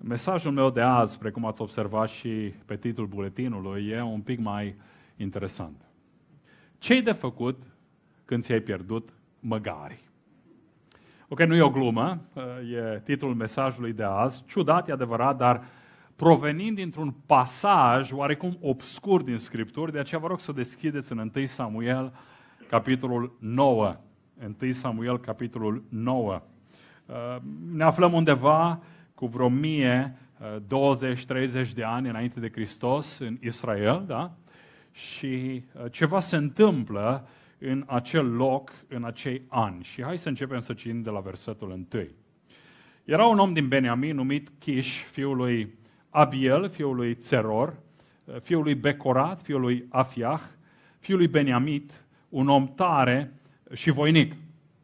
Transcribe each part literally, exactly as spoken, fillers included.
Mesajul meu de azi, precum ați observat și pe titlul buletinului, e un pic mai interesant. Ce-i de făcut când ți-ai pierdut măgarii? Ok, nu e o glumă, e titlul mesajului de azi. Ciudat, e adevărat, dar provenind dintr-un pasaj oarecum obscur din Scripturi, de aceea vă rog să deschideți în întâi Samuel, capitolul nouă. întâi Samuel, capitolul nouă. Ne aflăm undeva cu vreo o mie douăzeci treizeci de ani înainte de Hristos în Israel, da? Și ceva se întâmplă în acel loc, în acei ani. Și hai să începem să citim de la versetul întâi. Era un om din Beniamin numit Kish, fiul lui Abiel, fiul lui Tzeror, fiul lui Becorat, fiul lui Afiah, fiul lui Beniamit, un om tare și voinic.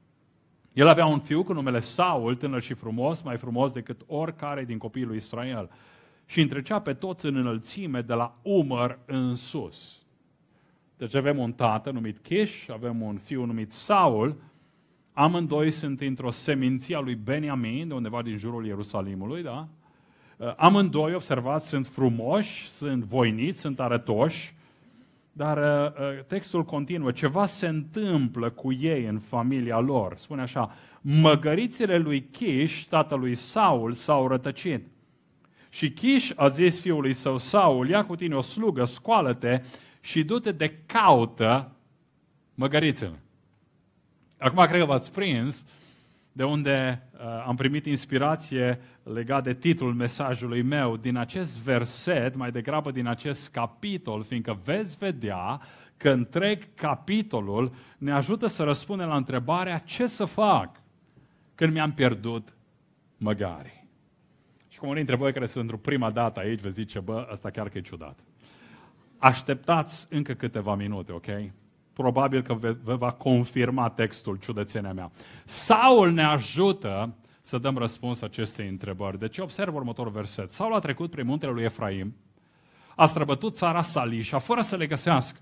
El avea un fiu cu numele Saul, tânăr și frumos, mai frumos decât oricare din copiii lui Israel. Și întrecea pe toți în înălțime de la umăr în sus. Deci avem un tată numit Kish, avem un fiu numit Saul, amândoi sunt într-o seminție a lui Beniamin, de undeva din jurul Ierusalimului, da? Amândoi, observați, sunt frumoși, sunt voiniți, sunt arătoși, dar textul continuă, ceva se întâmplă cu ei în familia lor. Spune așa, măgărițele lui Kish, tatălui Saul, s-au rătăcit. Și Kish a zis fiului său Saul, ia cu tine o slugă, scoală-te și du-te de caută măgărițele. Acum cred că v-ați prins de unde uh, am primit inspirație legat de titlul mesajului meu, din acest verset, mai degrabă din acest capitol, fiindcă veți vedea că întreg capitolul ne ajută să răspundem la întrebarea ce să fac când mi-am pierdut măgarii. Și cum unii dintre voi care sunt într-o prima dată aici, vă zice, bă, ăsta chiar că e ciudat. Așteptați încă câteva minute, ok? Probabil că vă va confirma textul ciudățenia mea. Saul ne ajută să dăm răspuns acestei întrebări. Deci observ următorul verset. Saul a trecut prin muntele lui Efraim, a străbătut țara Salișa fără să le găsească.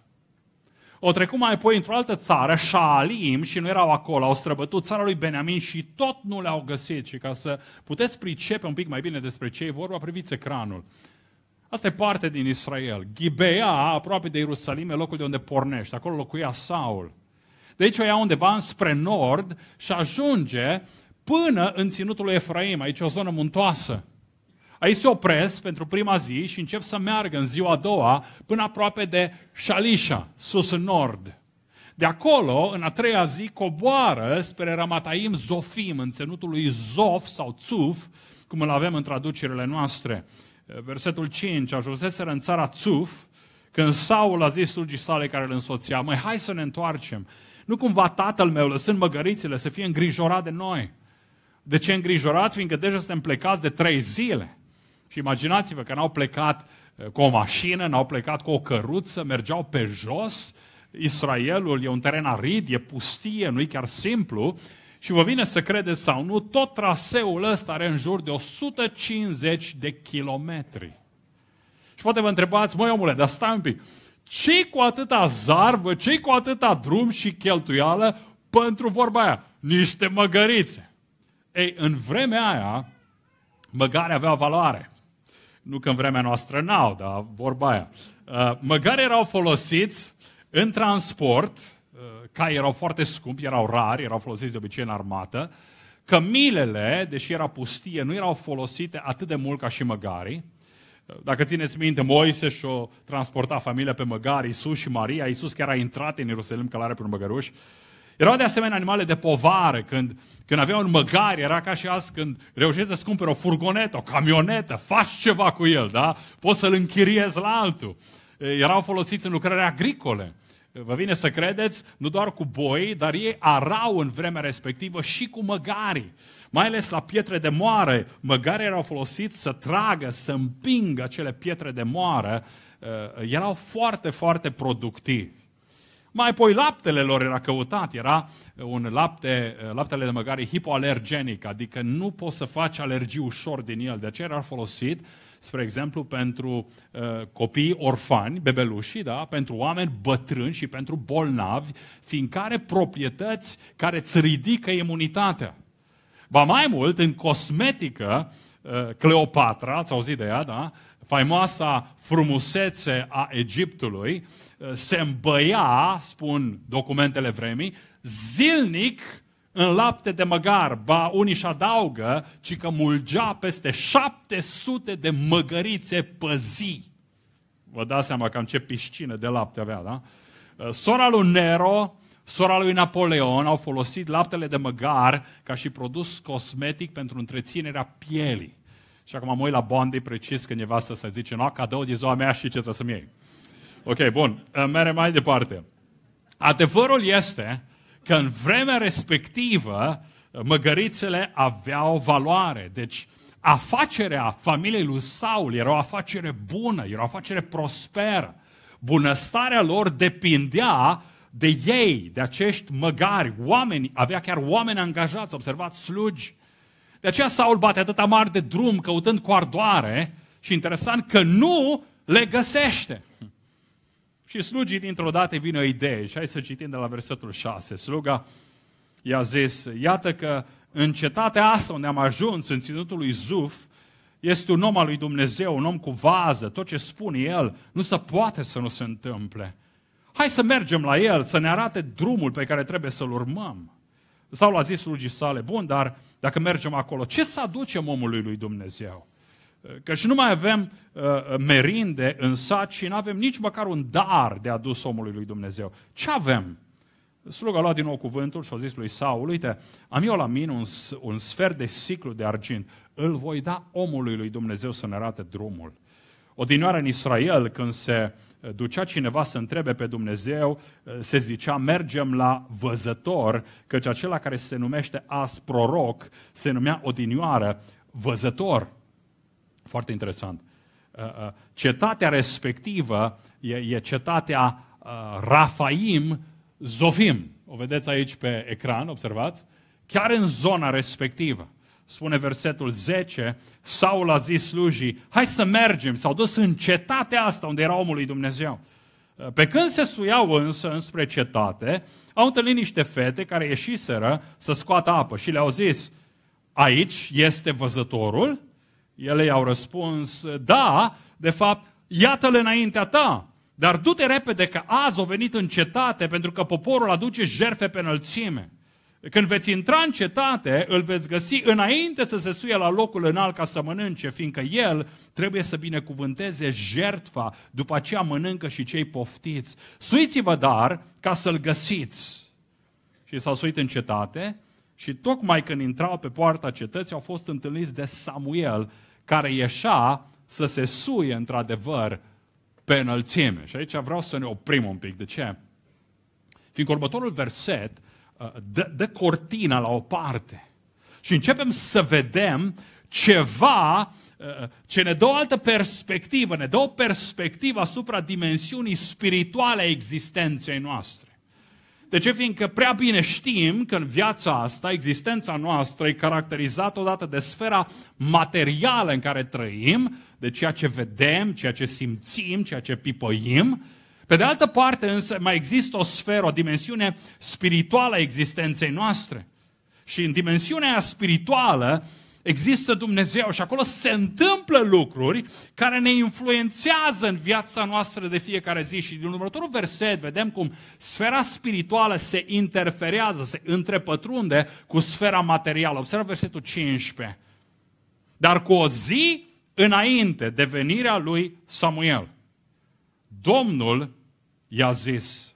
O trecut mai apoi într-o altă țară, Șaalim, și nu erau acolo, au străbătut țara lui Beniamin și tot nu le-au găsit. Și ca să puteți pricepe un pic mai bine despre ce e vorba, priviți ecranul. Asta e parte din Israel. Gibea, aproape de Ierusalim, e locul de unde pornește. Acolo locuia Saul. De aici o ia undeva înspre nord și ajunge până în ținutul lui Efraim. Aici e o zonă muntoasă. Aici se opresc pentru prima zi și încep să meargă în ziua a doua până aproape de Shalisha, sus în nord. De acolo, în a treia zi, coboară spre Ramataim Zofim, în ținutul lui Zof sau Țuf, cum îl avem în traducerile noastre. Versetul cinci, ajunseseră în țara Țuf, când Saul a zis slugii sale care îl însoțea, măi, hai să ne întoarcem. Nu cumva tatăl meu, lăsând măgărițele, să fie îngrijorat de noi. De ce îngrijorat? Fiindcă deja suntem plecați de trei zile. Și imaginați-vă că n-au plecat cu o mașină, n-au plecat cu o căruță, mergeau pe jos. Israelul e un teren arid, e pustie, nu e chiar simplu. Și vă vine să credeți sau nu, tot traseul ăsta are în jur de o sută cincizeci de kilometri. Și poate vă întrebați, măi omule, dar stai un pic, ce-i cu atâta zarvă, ce-i cu atâta drum și cheltuială pentru vorba aia? Niște măgărițe. Ei, în vremea aia, măgare avea valoare. Nu că în vremea noastră n-au, dar vorba aia. Măgare erau folosiți în transport, cai erau foarte scumpi, erau rari, erau folosiți de obicei în armată. Cămilele, deși era pustie, nu erau folosite atât de mult ca și măgarii. Dacă țineți minte, Moise și-o transporta familia pe măgari, Iisus și Maria. Iisus chiar a intrat în Ierusalim călare pe un măgăruș. Erau de asemenea animale de povară. Când, când aveau un măgari, era ca și azi când reușești să-ți cumperi o furgonetă, o camionetă, faci ceva cu el, da? Poți să-l închiriezi la altul. Erau folosiți în lucrări agricole. Vă vine să credeți, nu doar cu boi, dar ei arau în vremea respectivă și cu măgarii. Mai ales la pietre de moară, măgarii erau folosiți să tragă, să împingă acele pietre de moară. Erau foarte, foarte productivi. Mai apoi laptele lor era căutat, era un lapte, laptele de măgari hipoalergenic, adică nu poți să faci alergii ușor din el, de aceea era folosit, spre exemplu, pentru uh, copii orfani, bebelușii, da? Pentru oameni bătrâni și pentru bolnavi, fiindcă are proprietăți care îți ridică imunitatea. Ba mai mult, în cosmetică, Cleopatra, ați auzit de ea, da? Faimoasa frumusețe a Egiptului, se îmbăia, spun documentele vremii, zilnic în lapte de măgar. Ba, unii și adaugă, ci că mulgea peste șapte sute de măgărițe pe zi. Vă dați seama cam ce piscină de lapte avea, da? Sora lui Nero, sora lui Napoleon au folosit laptele de măgar ca și produs cosmetic pentru întreținerea pielii. Și acum mă uit la Bondi precis când nevastă să zice, no, cadou de ziua mea și ce trebuie să-mi iei. Ok, bun, merge mai departe. Adevărul este că în vremea respectivă măgărițele aveau valoare. Deci afacerea familiei lui Saul era o afacere bună, era o afacere prosperă. Bunăstarea lor depindea de ei, de acești măgari, oameni, avea chiar oameni angajați, observați, slugi. De aceea Saul bate atâta mare de drum căutând cu ardoare și interesant că nu le găsește. Și slugii dintr-o dată vine o idee și hai să citim de la versetul șase. Sluga i-a zis, iată că în cetatea asta unde am ajuns, în ținutul lui Zuf, este un om al lui Dumnezeu, un om cu vază, tot ce spune el nu se poate să nu se întâmple. Hai să mergem la el, să ne arate drumul pe care trebuie să-l urmăm. Saul a zis slugii sale, bun, dar dacă mergem acolo, ce să aducem omului lui Dumnezeu? Că și nu mai avem uh, merinde în sat și nu avem nici măcar un dar de adus omului lui Dumnezeu. Ce avem? Sluga a luat din nou cuvântul și a zis lui Saul, uite, am eu la mine un, un sfert de siclu de argint, îl voi da omului lui Dumnezeu să ne arate drumul. Odinioară în Israel, când se ducea cineva să întrebe pe Dumnezeu, se zicea, mergem la văzător, căci acela care se numește azi proroc, se numea odinioară văzător. Foarte interesant. Cetatea respectivă e, e cetatea Rafaim Zofim. O vedeți aici pe ecran, observați? Chiar în zona respectivă. Spune versetul zece, Saul a zis slujii, hai să mergem, s-au dus în cetatea asta unde era omul lui Dumnezeu. Pe când se suiau însă înspre cetate, au întâlnit niște fete care ieșiseră să scoată apă și le-au zis, aici este văzătorul? Ele i-au răspuns, da, de fapt, iată-l înaintea ta, dar du-te repede că azi au venit în cetate pentru că poporul aduce jertfe pe înălțime. Când veți intra în cetate, îl veți găsi înainte să se suie la locul înalt ca să mănânce, fiindcă el trebuie să binecuvânteze jertfa, după aceea mănâncă și cei poftiți. Suiți-vă dar ca să-l găsiți. Și s-au suit în cetate și tocmai când intrau pe poarta cetății au fost întâlniți de Samuel, care ieșea să se suie într-adevăr pe înălțime. Și aici vreau să ne oprim un pic. De ce? Fiindcă următorul verset dă, dă cortina la o parte și începem să vedem ceva ce ne dă o altă perspectivă, ne dă o perspectivă asupra dimensiunii spirituale a existenței noastre. De ce? Fiindcă prea bine știm că în viața asta, existența noastră e caracterizată odată de sfera materială în care trăim, de ceea ce vedem, ceea ce simțim, ceea ce pipăim. Pe de altă parte însă mai există o sferă, o dimensiune spirituală a existenței noastre. Și în dimensiunea aia spirituală există Dumnezeu și acolo se întâmplă lucruri care ne influențează în viața noastră de fiecare zi. Și din următorul verset vedem cum sfera spirituală se interferează, se întrepătrunde cu sfera materială. Observă versetul cincisprezece. Dar cu o zi înainte de venirea lui Samuel, Domnul i-a zis,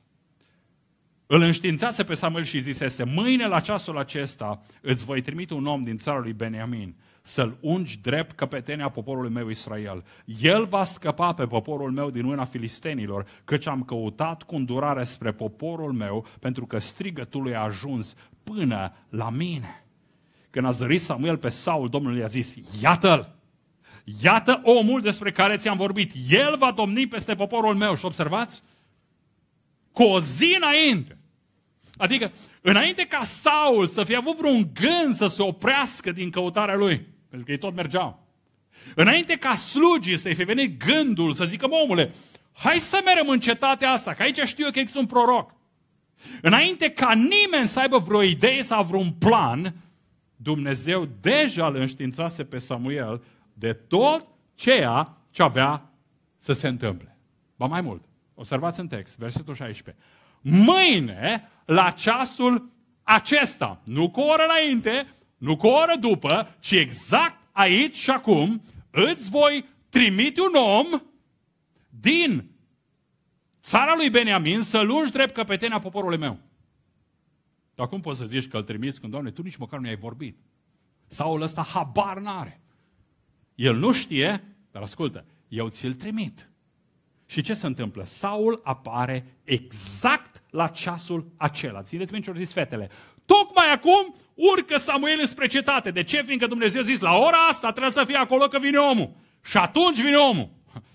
îl înștiințase pe Samuel și zisese, mâine la ceasul acesta îți voi trimite un om din țara lui Beniamin să-l ungi drept căpetenia poporului meu Israel. El va scăpa pe poporul meu din mâna filistenilor, căci am căutat cu îndurare spre poporul meu, pentru că strigătul lui a ajuns până la mine. Când a zărit Samuel pe Saul, Domnul i-a zis, iată-l! Iată omul despre care ți-am vorbit. El va domni peste poporul meu. Și observați? Cu o zi înainte. Adică, înainte ca Saul să fie avut vreun gând să se oprească din căutarea lui, pentru că ei tot mergeau. Înainte ca slugii să-i fi venit gândul să zică, omule, hai să mergem în cetatea asta, că aici știu eu că există un proroc. Înainte ca nimeni să aibă vreo idee sau vreun plan, Dumnezeu deja îl înștiințase pe Samuel de tot ceea ce avea să se întâmple. Ba mai mult, observați în text, versetul șaisprezece. Mâine, la ceasul acesta, nu cu o oră înainte, nu cu o oră după, ci exact aici și acum, îți voi trimite un om din țara lui Beniamin să-l ungi drept căpetenia poporului meu. Dar cum poți să zici că îl trimiți când, Doamne, tu nici măcar nu i-ai vorbit? Saul ăsta habar n-are. El nu știe, dar ascultă, eu ți-l trimit. Și ce se întâmplă? Saul apare exact la ceasul acela. Țineți minte ce au zis fetele. Tocmai acum urcă Samuel spre cetate. De ce? Fiindcă Dumnezeu a zis, la ora asta trebuie să fie acolo că vine omul. Și atunci vine omul.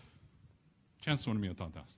Ce înseamnă mie toată asta?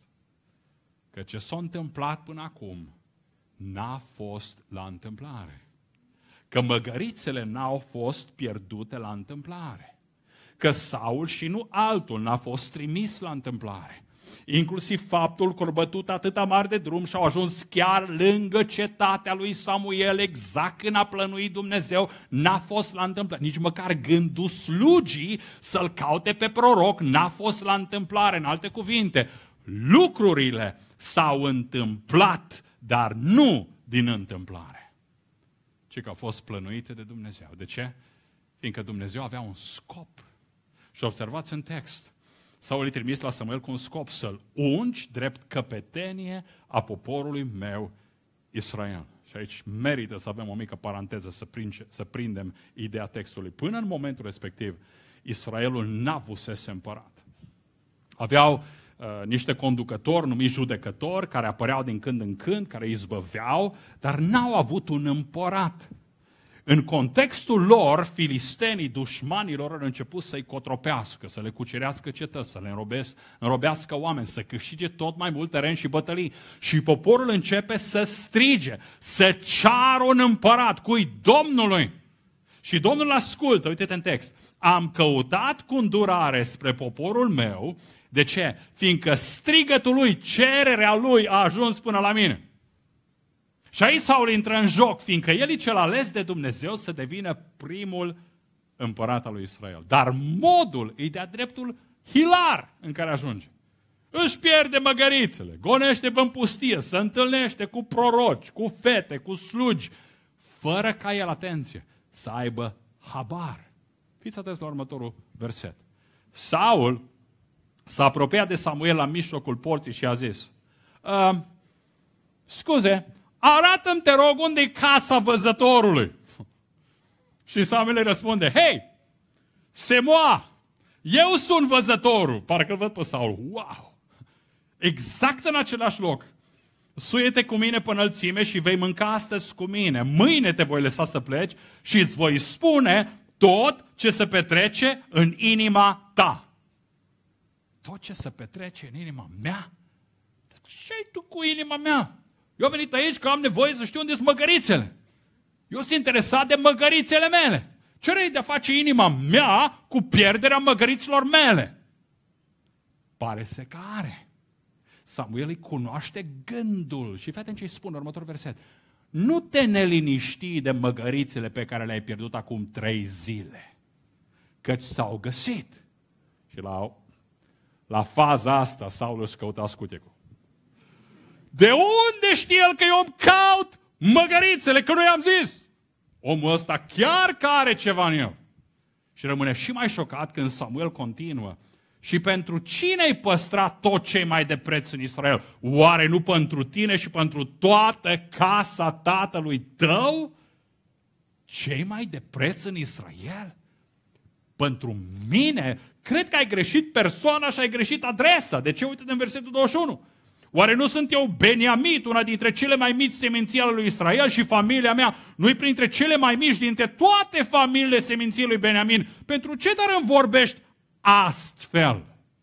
Că ce s-a întâmplat până acum n-a fost la întâmplare. Că măgărițele n-au fost pierdute la întâmplare. Că Saul și nu altul n-a fost trimis la întâmplare. Inclusiv faptul că au bătut atâta mare de drum și au ajuns chiar lângă cetatea lui Samuel, exact când a plănuit Dumnezeu, n-a fost la întâmplare. Nici măcar gândul slugii să-l caute pe proroc n-a fost la întâmplare. În alte cuvinte, lucrurile s-au întâmplat, dar nu din întâmplare, ci că au fost plănuite de Dumnezeu. De ce? Fiindcă Dumnezeu avea un scop. Și observați în text, Saul i-a trimis la Samuel cu un scop, să-l ungi drept căpetenie a poporului meu Israel. Și aici merită să avem o mică paranteză, să, prince, să prindem ideea textului. Până în momentul respectiv, Israelul n-avusese împărat. Aveau uh, niște conducători numiți judecători, care apăreau din când în când, care îi izbăveau, dar n-au avut un împărat. În contextul lor, filistenii, dușmanilor, au început să-i cotropească, să le cucerească cetăți, să le înrobesc, înrobească oameni, să câștige tot mai mult teren și bătălii. Și poporul începe să strige, să ceară un împărat, cui? Domnului. Și Domnul ascultă, uite-te în text, am căutat cu îndurare spre poporul meu. De ce? Fiindcă strigătul lui, cererea lui a ajuns până la mine. Și aici Saul intră în joc, fiindcă el e cel ales de Dumnezeu să devină primul împărat al lui Israel. Dar modul îi de-a dreptul hilar în care ajunge. Își pierde măgărițele, gonește în pustie, se întâlnește cu proroci, cu fete, cu slugi, fără ca el, atenție, să aibă habar. Fiți atenți la următorul verset. Saul s-a apropiat de Samuel la mijlocul porții și a zis, scuze, arată-mi, te rog, unde e casa văzătorului? Și Samuel îi răspunde, hei, Semoa, eu sunt văzătorul. Parcă îl văd pe Saul. Wow! Exact în același loc. Suie-te cu mine pe înălțime și vei mânca astăzi cu mine. Mâine te voi lăsa să pleci și îți voi spune tot ce se petrece în inima ta. Tot ce se petrece în inima mea? Ce-ai tu cu inima mea? Eu am venit aici că am nevoie să știu unde sunt măgărițele. Eu sunt interesat de măgărițele mele. Ce răi de a face inima mea cu pierderea măgăriților mele? Pare să că are. Samuel îi cunoaște gândul. Și fii atent ce îi spune următorul verset. Nu te neliniști de măgărițele pe care le-ai pierdut acum trei zile, căci s-au găsit. Și la, la faza asta Saul își căuta scutecul. De unde știe el că eu îmi caut măgărițele, că nu i-am zis? Omul ăsta chiar că are ceva în el. Și rămâne și mai șocat când Samuel continuă. Și pentru cine ai păstrat tot ce mai de preț în Israel? Oare nu pentru tine și pentru toată casa tatălui tău? Ce mai de preț în Israel? Pentru mine? Cred că ai greșit persoana și ai greșit adresa. De ce? Uite-te în versetul douăzeci și unu. Oare nu sunt eu Beniamit, una dintre cele mai mici seminții ale lui Israel și familia mea nu-i printre cele mai mici dintre toate familiile seminției lui Beniamin? Pentru ce dar îmi vorbești astfel?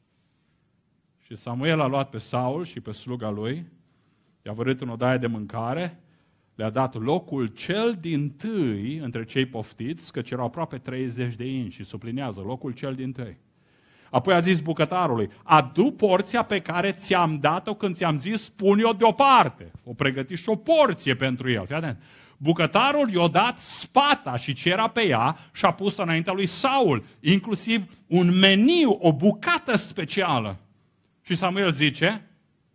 Și Samuel a luat pe Saul și pe sluga lui, i-a vărât în odaie de mâncare, le-a dat locul cel dintâi între cei poftiți, căci erau aproape treizeci de inși și sublinează locul cel dintâi. Apoi a zis bucătarului, adu porția pe care ți-am dat-o când ți-am zis, pune-o deoparte. O pregăti și o porție pentru el. Fii atent. Bucătarul i-a dat spata și ce era pe ea și a pus înaintea lui Saul, inclusiv un meniu, o bucată specială. Și Samuel zice,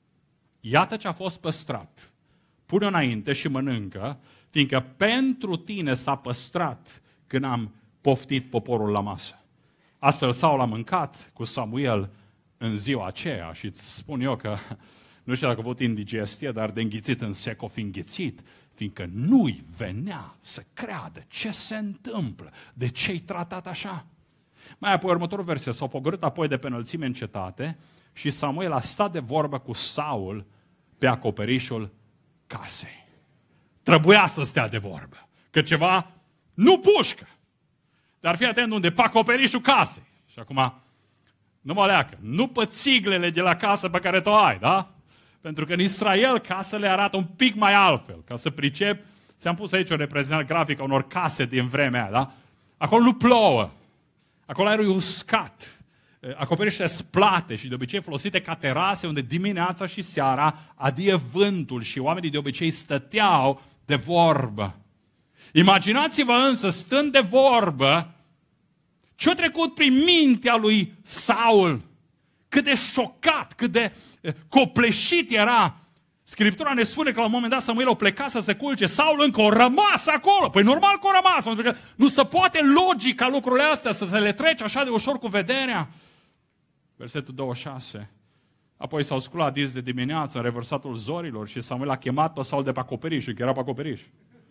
iată ce a fost păstrat. Pune înainte și mănâncă, fiindcă pentru tine s-a păstrat când am poftit poporul la masă. Astfel Saul a mâncat cu Samuel în ziua aceea și îți spun eu că, nu știu dacă a avut indigestie, dar de înghițit în sec o fi înghițit, fiindcă nu-i venea să creadă ce se întâmplă, de ce-i tratat așa. Mai apoi următorul verset, s-au pogorât apoi de pe înălțime în cetate și Samuel a stat de vorbă cu Saul pe acoperișul casei. Trebuia să stea de vorbă, că ceva nu pușcă. Dar fii atent unde, pe acoperișul casei. Și acum, nu mă leacă, nu pe țiglele de la casă pe care tu ai, da? Pentru că în Israel casele arată un pic mai altfel. Ca să pricep, ți-am pus aici o reprezentare grafică a unor case din vremea aia, da? Acolo nu plouă. Acolo aerul e uscat. Acoperișele sunt plate și de obicei folosite ca terase unde dimineața și seara adie vântul și oamenii de obicei stăteau de vorbă. Imaginați-vă însă, stând de vorbă, ce-a trecut prin mintea lui Saul, cât de șocat, cât de copleșit era. Scriptura ne spune că la un moment dat Samuel a plecat să se culce, Saul încă a rămas acolo. Păi normal că a rămas, pentru că nu se poate logica lucrurile astea să se le trece așa de ușor cu vederea. Versetul douăzeci și șase. Apoi s-au sculat dis de dimineață în revărsatul zorilor și Samuel a chemat pe Saul de pe acoperiș, că era pe acoperiș.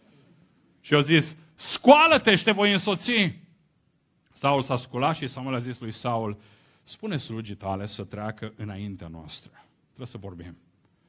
Și a zis, scoală-te și te voi însoți. Saul s-a sculat și Samuel a zis lui Saul, spune slugii tale să treacă înaintea noastră. Trebuie să vorbim.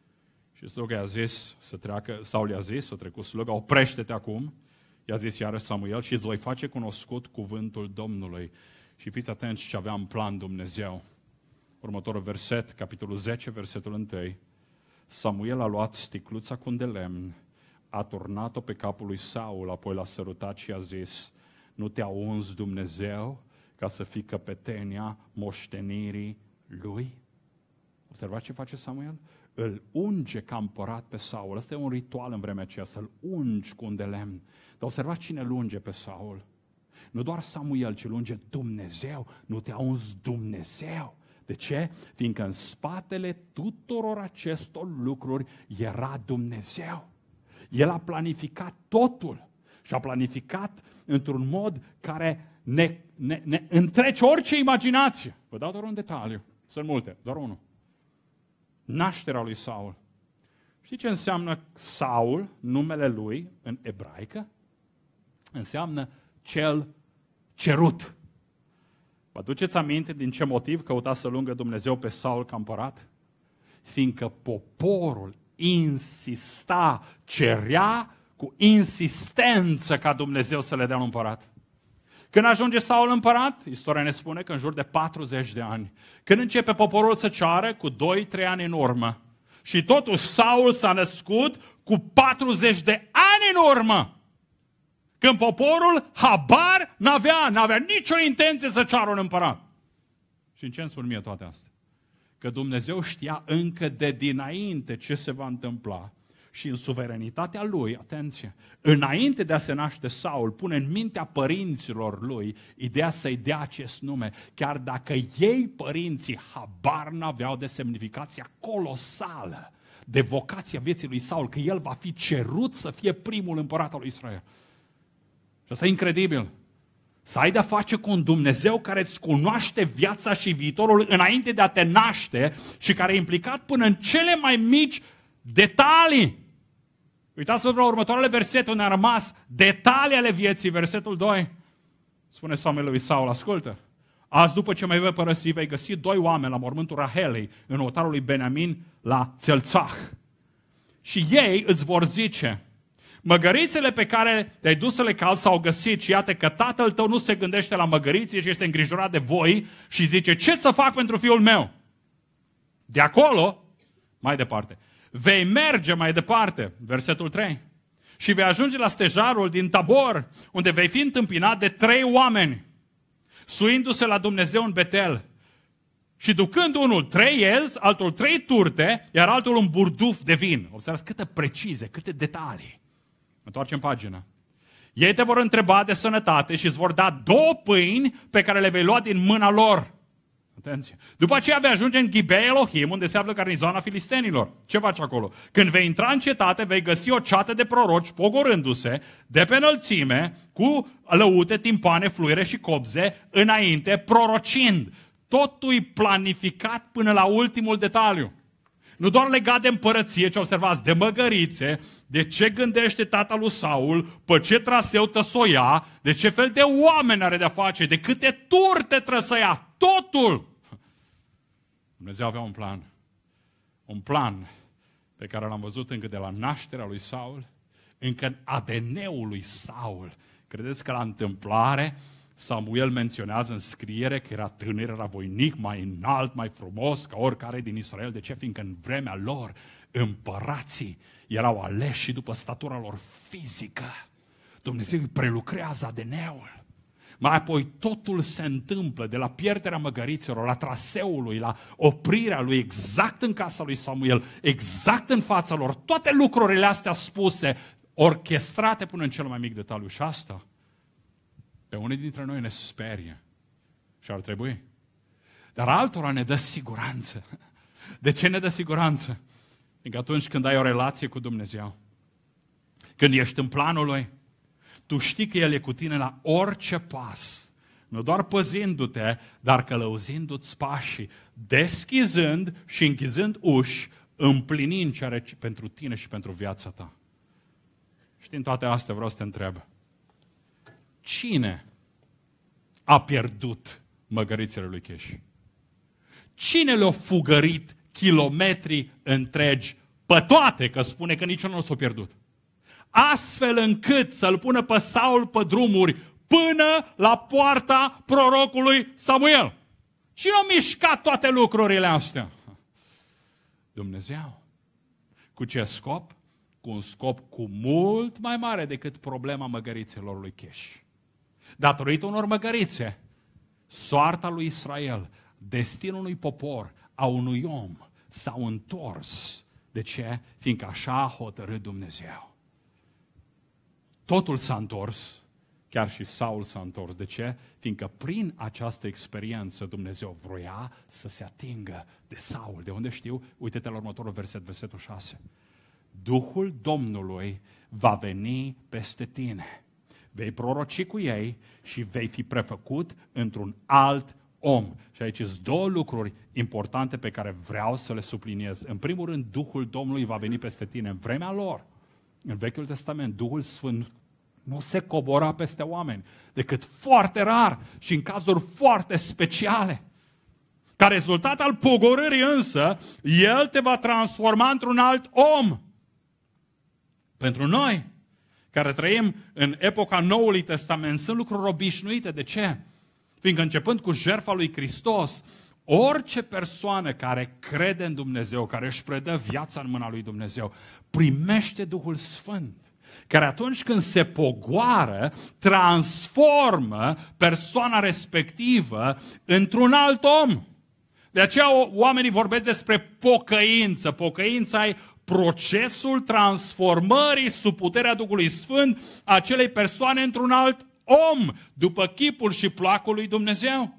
Și sluga i-a zis să treacă, Saul i-a zis, s-a trecut sluga, oprește-te acum. I-a zis iarăși Samuel și îți voi face cunoscut cuvântul Domnului. Și fiți atenți ce avea în plan Dumnezeu. Următorul verset, capitolul zece, versetul unu. Samuel a luat sticluța cu un de lemn, a turnat-o pe capul lui Saul, apoi l-a sărutat și a zis, nu te-a uns Dumnezeu ca să fii căpetenia moștenirii lui? Observați ce face Samuel? Îl unge ca împărat pe Saul. Asta e un ritual în vremea aceea, să-l ungi cu un de lemn. Dar observați cine îl unge pe Saul. Nu doar Samuel, ci îl unge Dumnezeu. Nu te-a uns Dumnezeu. De ce? Fiindcă în spatele tuturor acestor lucruri era Dumnezeu. El a planificat totul și a planificat într-un mod care ne, ne, ne întrece orice imaginație. Vă dau doar un detaliu. Sunt multe, doar unul. Nașterea lui Saul. Știți ce înseamnă Saul, numele lui, în ebraică? Înseamnă cel cerut. Vă aduceți aminte din ce motiv căuta să lungă Dumnezeu pe Saul ca împărat? Fiindcă poporul insista, cerea cu insistență ca Dumnezeu să le dea un împărat. Când ajunge Saul împărat, istoria ne spune că în jur de patruzeci de ani. Când începe poporul să ceară, cu doi trei ani în urmă. Și totuși Saul s-a născut cu patruzeci de ani în urmă. Când poporul habar n-avea, n-avea nicio intenție să ceară un împărat. Și în ce îmi spun mie toate astea? Că Dumnezeu știa încă de dinainte ce se va întâmpla. Și în suveranitatea lui, atenție, înainte de a se naște Saul, pune în mintea părinților lui ideea să-i dea acest nume, chiar dacă ei, părinții, habar n-aveau de semnificația colosală de vocația vieții lui Saul, că el va fi cerut să fie primul împărat al lui Israel. Și asta e incredibil. Să ai de-a face cu un Dumnezeu care îți cunoaște viața și viitorul înainte de a te naște și care e implicat până în cele mai mici detalii. Uitați-vă la următoarele versete unde a rămas detalii ale vieții, versetul doi. Spune Samuel lui Saul, ascultă, azi după ce mai vei părăsi, vei găsi doi oameni la mormântul Rahelei, în otarul lui Beniamin, la Țelțah. Și ei îți vor zice, măgărițele pe care te-ai dus să le calzi s-au găsit și iată că tatăl tău nu se gândește la măgăriții și este îngrijorat de voi și zice, ce să fac pentru fiul meu? De acolo, mai departe, vei merge mai departe, versetul trei, și vei ajunge la stejarul din Tabor, unde vei fi întâmpinat de trei oameni, suindu-se la Dumnezeu în Betel. Și ducând unul trei elzi, altul trei turte, iar altul un burduf de vin. Observați câte precize, câte detalii. Întoarcem pagina. Ei te vor întreba de sănătate și îți vor da două pâini pe care le vei lua din mâna lor. Atenție. După aceea vei ajunge în Ghibea Elohim, unde se află garnizoana filistenilor. Ce faci acolo? Când vei intra în cetate, vei găsi o ceată de proroci pogorându-se de pe înălțime, cu lăute, timpane, fluire și copze, înainte, prorocind. Totul e planificat până la ultimul detaliu. Nu doar legat de împărăție, ce observați, de măgărițe, de ce gândește tata lui Saul, pe ce traseu tăsoia, de ce fel de oameni are de-a face, de câte turte trebuie să ia, totul. Dumnezeu avea un plan. Un plan pe care l-am văzut încă de la nașterea lui Saul, încă în A D N-ul lui Saul. Credeți că la întâmplare Samuel menționează în scriere că era tânăr, era voinic, mai înalt, mai frumos ca oricare din Israel. De ce? Fiindcă în vremea lor împărații erau aleși după statura lor fizică. Dumnezeu îi prelucrează A D N-ul. Mai apoi totul se întâmplă, de la pierderea măgărițelor, la traseul lui, la oprirea lui, exact în casa lui Samuel, exact în fața lor. Toate lucrurile astea spuse, orchestrate până în cel mai mic detaliu. Și asta pe unii dintre noi ne sperie și ar trebui. Dar altora ne dă siguranță. De ce ne dă siguranță? Fiindcă atunci când ai o relație cu Dumnezeu, când ești în planul Lui, tu știi că El e cu tine la orice pas. Nu doar păzindu-te, dar călăuzindu-ți pașii, deschizând și închizând uși, împlinind ce are pentru tine și pentru viața ta. Știind toate astea, vreau să te întreb. Cine a pierdut măgărițele lui Cheș? Cine le-a fugărit kilometri întregi pe toate, că spune că niciunul nu s-a pierdut? Astfel încât să-l pună pe Saul pe drumuri până la poarta prorocului Samuel. Cine a mișcat toate lucrurile astea? Dumnezeu. Cu ce scop? Cu un scop cu mult mai mare decât problema măgărițelor lui Cheș. Datorită unor măgărițe, soarta lui Israel, destinul unui popor, a unui om, s-au întors. De ce? Fiindcă așa a hotărât Dumnezeu. Totul s-a întors, chiar și Saul s-a întors. De ce? Fiindcă prin această experiență Dumnezeu vroia să se atingă de Saul. De unde știu? Uite-te la următorul verset, versetul șase. Duhul Domnului va veni peste tine. Vei proroci cu ei și vei fi prefăcut într-un alt om. Și aici sunt două lucruri importante pe care vreau să le subliniez. În primul rând, Duhul Domnului va veni peste tine. În vremea lor, în Vechiul Testament, Duhul Sfânt nu se cobora peste oameni, decât foarte rar și în cazuri foarte speciale. Ca rezultat al pogorârii însă, El te va transforma într-un alt om. Pentru noi, care trăim în epoca Noului Testament, sunt lucruri obișnuite. De ce? Fiindcă începând cu jertfa lui Hristos, orice persoană care crede în Dumnezeu, care își predă viața în mâna lui Dumnezeu, primește Duhul Sfânt, care atunci când se pogoară, transformă persoana respectivă într-un alt om. De aceea oamenii vorbesc despre pocăință. Pocăința e procesul transformării sub puterea Duhului Sfânt a acelei persoane într-un alt om, după chipul și placul lui Dumnezeu.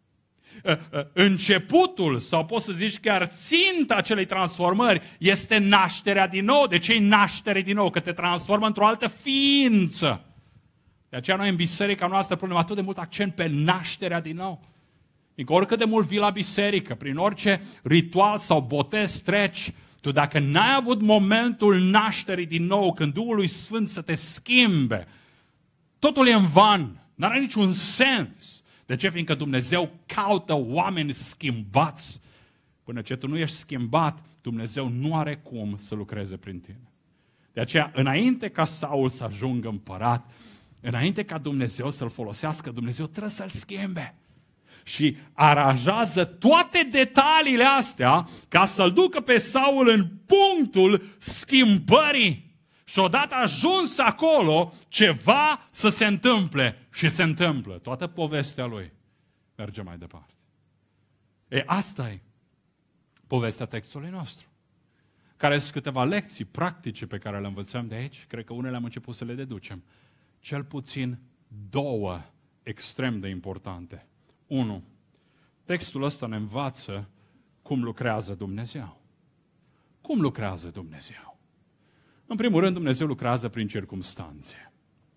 Începutul, sau poți să zici chiar ținta acelei transformări, este nașterea din nou. De ce e naștere din nou? Că te transformă într-o altă ființă. De aceea noi în biserica noastră punem atât de mult accent pe nașterea din nou. Adică oricât de mult vii la biserică, prin orice ritual sau botez treci, tu dacă n-ai avut momentul nașterii din nou, când Duhul Sfânt să te schimbe, totul e în van, n-are niciun sens. De ce? Fiindcă Dumnezeu caută oameni schimbați. Până ce tu nu ești schimbat, Dumnezeu nu are cum să lucreze prin tine. De aceea, înainte ca Saul să ajungă împărat, înainte ca Dumnezeu să-l folosească, Dumnezeu trebuie să-l schimbe. Și aranjează toate detaliile astea ca să-l ducă pe Saul în punctul schimbării. Și odată ajuns acolo, ceva să se întâmple. Și se întâmplă. Toată povestea lui merge mai departe. E, asta e povestea textului nostru. Care sunt câteva lecții practice pe care le învățăm de aici? Cred că unele am început să le deducem. Cel puțin două extrem de importante. Unu, textul ăsta ne învață cum lucrează Dumnezeu. Cum lucrează Dumnezeu? În primul rând, Dumnezeu lucrează prin circumstanțe.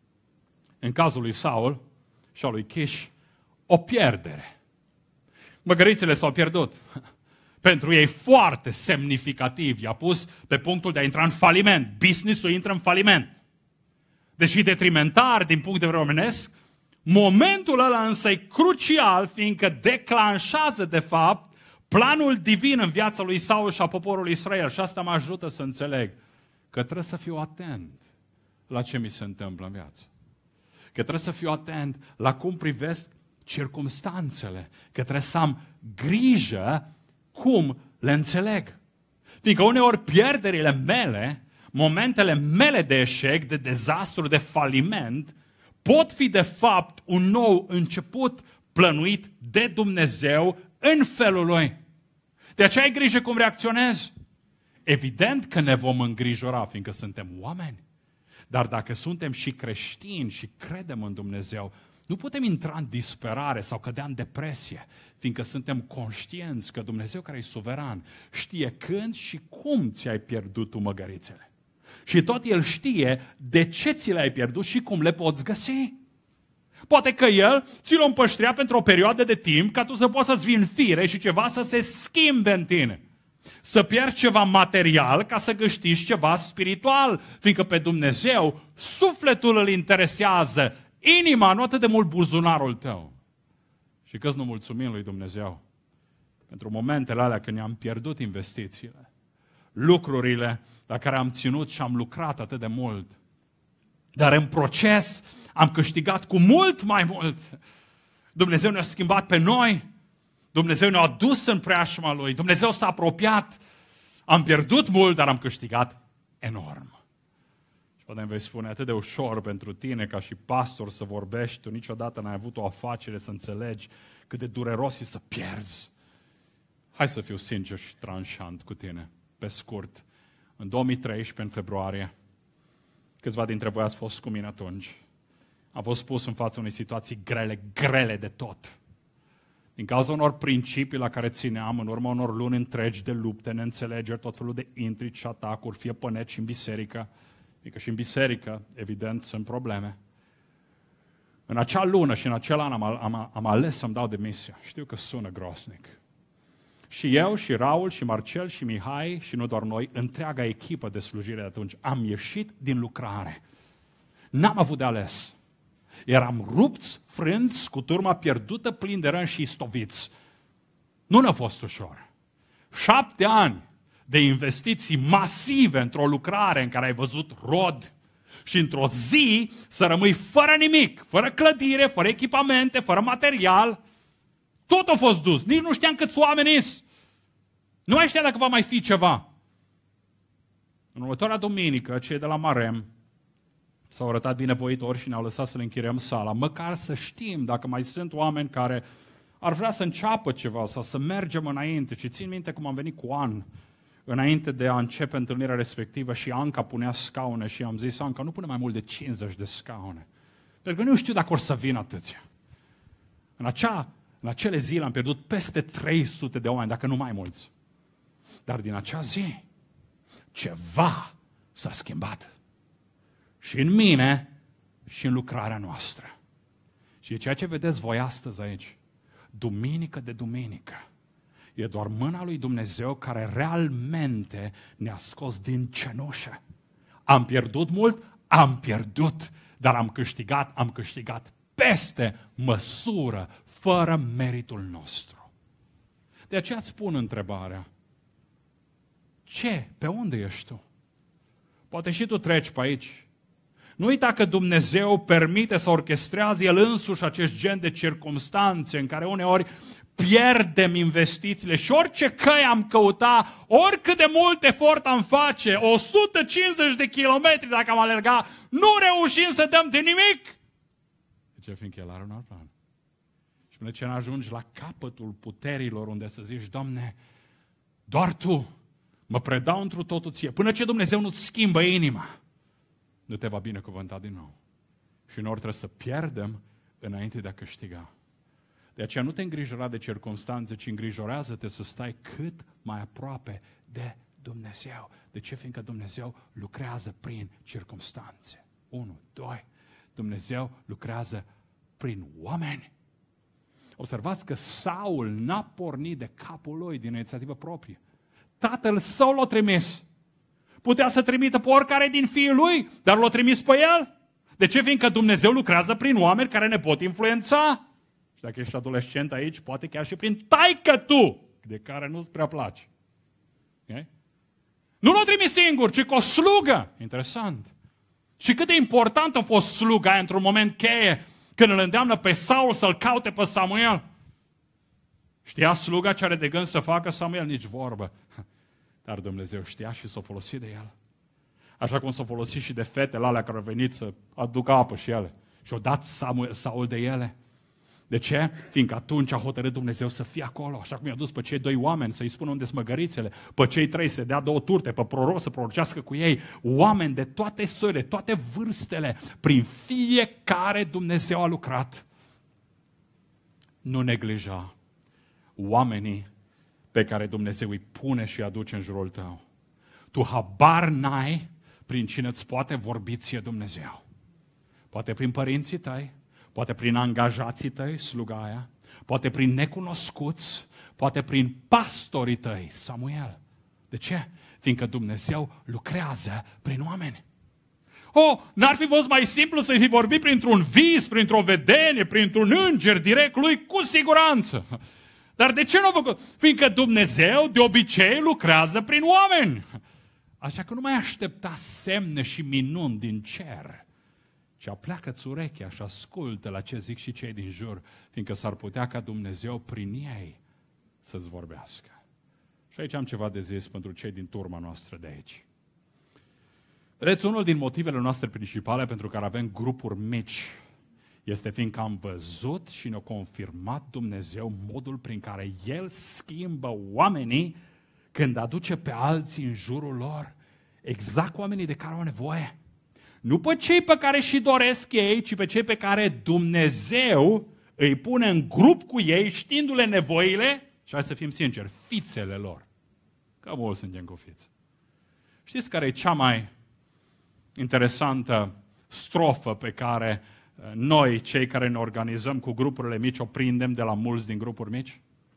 În cazul lui Saul și al lui Kish, o pierdere. Măgărițele s-au pierdut. Pentru ei foarte semnificativ. I-a pus pe punctul de a intra în faliment. Business-ul intră în faliment. Deși detrimentar din punct de vedere omenesc, momentul ăla însă e crucial, fiindcă declanșează de fapt planul divin în viața lui Saul și a poporului Israel. Și asta mă ajută să înțeleg că trebuie să fiu atent la ce mi se întâmplă în viață. Că trebuie să fiu atent la cum privesc circumstanțele. Că trebuie să am grijă cum le înțeleg. Fiindcă uneori pierderile mele, momentele mele de eșec, de dezastru, de faliment, pot fi de fapt un nou început plănuit de Dumnezeu în felul Lui. De aceea ai grijă cum reacționezi. Evident că ne vom îngrijora, fiindcă suntem oameni. Dar dacă suntem și creștini și credem în Dumnezeu, nu putem intra în disperare sau cădea în depresie, fiindcă suntem conștienți că Dumnezeu, care e suveran, știe când și cum ți-ai pierdut tu măgărițele. Și tot El știe de ce ți le-ai pierdut și cum le poți găsi. Poate că El ți l-a împăștrea pentru o perioadă de timp ca tu să poți să-ți vii în fire și ceva să se schimbe în tine. Să pierzi ceva material ca să câștigi ceva spiritual, fiindcă pe Dumnezeu sufletul îl interesează, inima, nu atât de mult buzunarul tău. Și că nu mulțumim lui Dumnezeu pentru momentele alea când ne-am pierdut investițiile, lucrurile la care am ținut și am lucrat atât de mult. Dar în proces am câștigat cu mult mai mult. Dumnezeu ne-a schimbat pe noi, Dumnezeu ne-a adus în preajma Lui, Dumnezeu s-a apropiat, am pierdut mult, dar am câștigat enorm. Și poate îmi vei spune, atât de ușor pentru tine ca și pastor să vorbești, tu niciodată n-ai avut o afacere să înțelegi cât de dureros e să pierzi. Hai să fiu sincer și tranșant cu tine, pe scurt. În două mii treisprezece, în februarie, câțiva dintre voi ați fost cu mine atunci, am fost pus în fața unei situații grele, grele de tot. Din cauza unor principii la care țineam, în urma unor luni întregi de lupte, neînțelegeri, tot felul de intrici și atacuri, fie pe net și în biserică, adică și în biserică, evident, sunt probleme. În acea lună și în acel an am, am, am ales să-mi dau demisia. Știu că sună grosnic. Și eu, și Raul, și Marcel, și Mihai, și nu doar noi, întreaga echipă de slujire de atunci, am ieșit din lucrare. N-am avut de ales. Eram rupți, frânți, cu turma pierdută, plini de răni și istoviți. Nu ne-a fost ușor. Șapte ani de investiții masive într-o lucrare în care ai văzut rod și într-o zi să rămâi fără nimic, fără clădire, fără echipamente, fără material. Tot a fost dus. Nici nu știam câți oameni sunt. Nu mai știam dacă va mai fi ceva. În următoarea duminică, cei de la Marem s-au arătat binevoitori și ne-au lăsat să le închiriem sala, măcar să știm dacă mai sunt oameni care ar vrea să înceapă ceva sau să mergem înainte. Și țin minte cum am venit cu An înainte de a începe întâlnirea respectivă și Anca punea scaune și am zis, Anca, nu pune mai mult de cincizeci de scaune. Pentru că nu știu dacă or să vină atâția. În, acea, în acele zile am pierdut peste trei sute de oameni, dacă nu mai mulți. Dar din acea zi, ceva s-a schimbat. Și în mine, și în lucrarea noastră. Și ceea ce vedeți voi astăzi aici, duminică de duminică, e doar mâna lui Dumnezeu care realmente ne-a scos din cenușă. Am pierdut mult? Am pierdut, dar am câștigat, am câștigat peste măsură, fără meritul nostru. De aceea îți pun întrebarea, ce? Pe unde ești tu? Poate și tu treci pe aici. Nu uita că Dumnezeu permite să orchestrează El însuși acest gen de circumstanțe în care uneori pierdem investițiile și orice căi am căuta, oricât de mult efort am face, o sută cincizeci de kilometri dacă am alerga, nu reușim să dăm de nimic. De ce? Fiindcă El are un alt plan. Și până ce ajungi la capătul puterilor unde să zici, Doamne, doar Tu Mă predau întru totul ție. Până ce Dumnezeu nu-ți schimbă inima, nu te va binecuvânta din nou. Și noi trebuie să pierdem înainte de a câștiga. De aceea nu te îngrijora de circumstanțe, ci îngrijorează-te să stai cât mai aproape de Dumnezeu. De ce? Fiindcă Dumnezeu lucrează prin circumstanțe. Unu, doi. Dumnezeu lucrează prin oameni. Observați că Saul n-a pornit de capul lui din inițiativă proprie. Tatăl său l-a trimis. Putea să trimită pe oricare din fiii lui, dar l-a trimis pe el. De ce? Fiindcă Dumnezeu lucrează prin oameni care ne pot influența. Și dacă ești adolescent aici, poate chiar și prin taică-tu, de care nu-ți prea place. Okay? Nu l-a trimis singur, ci cu o slugă. Interesant. Și cât de important a fost sluga aia într-un moment cheie, când îl îndeamnă pe Saul să-l caute pe Samuel. Știa sluga ce are de gând să facă Samuel? Nici vorbă. Dar Dumnezeu știa și s-a folosit de el. Așa cum s-a folosit și de fetele alea care au venit să aducă apă și ele. Și au dat Samuel, Saul de ele. De ce? Fiindcă atunci a hotărât Dumnezeu să fie acolo. Așa cum i-a dus pe cei doi oameni să-i spună unde sunt măgărițele, pe cei trei să dea două turte, pe proroc să prorocească cu ei. Oameni de toate soiurile, toate vârstele, prin fiecare Dumnezeu a lucrat. Nu neglija oamenii pe care Dumnezeu îi pune și îi aduce în jurul tău. Tu habar n-ai prin cine îți poate vorbi ție Dumnezeu. Poate prin părinții tăi, poate prin angajații tăi, sluga aia, poate prin necunoscuți, poate prin pastorii tăi, Samuel. De ce? Fiindcă Dumnezeu lucrează prin oameni. Oh, n-ar fi fost mai simplu să-i fi vorbit printr-un vis, printr-o vedenie, printr-un înger direct lui? Cu siguranță. Dar de ce nu a făcut? Fiindcă Dumnezeu de obicei lucrează prin oameni. Așa că nu mai aștepta semne și minuni din cer, ci apleacă-ți urechea și ascultă la ce zic și cei din jur, fiindcă s-ar putea ca Dumnezeu prin ei să-ți vorbească. Și aici am ceva de zis pentru cei din turma noastră de aici. Vedeți, unul din motivele noastre principale pentru care avem grupuri mici este fiindcă am văzut și ne-a confirmat Dumnezeu modul prin care El schimbă oamenii când aduce pe alții în jurul lor, exact oamenii de care au nevoie. Nu pe cei pe care și doresc ei, ci pe cei pe care Dumnezeu îi pune în grup cu ei, știindu-le nevoile, și hai să fim sinceri, fițele lor. Că mulți suntem cu fițe. Știți care e cea mai interesantă strofă pe care noi, cei care ne organizăm cu grupurile mici, o prindem de la mulți din grupuri mici?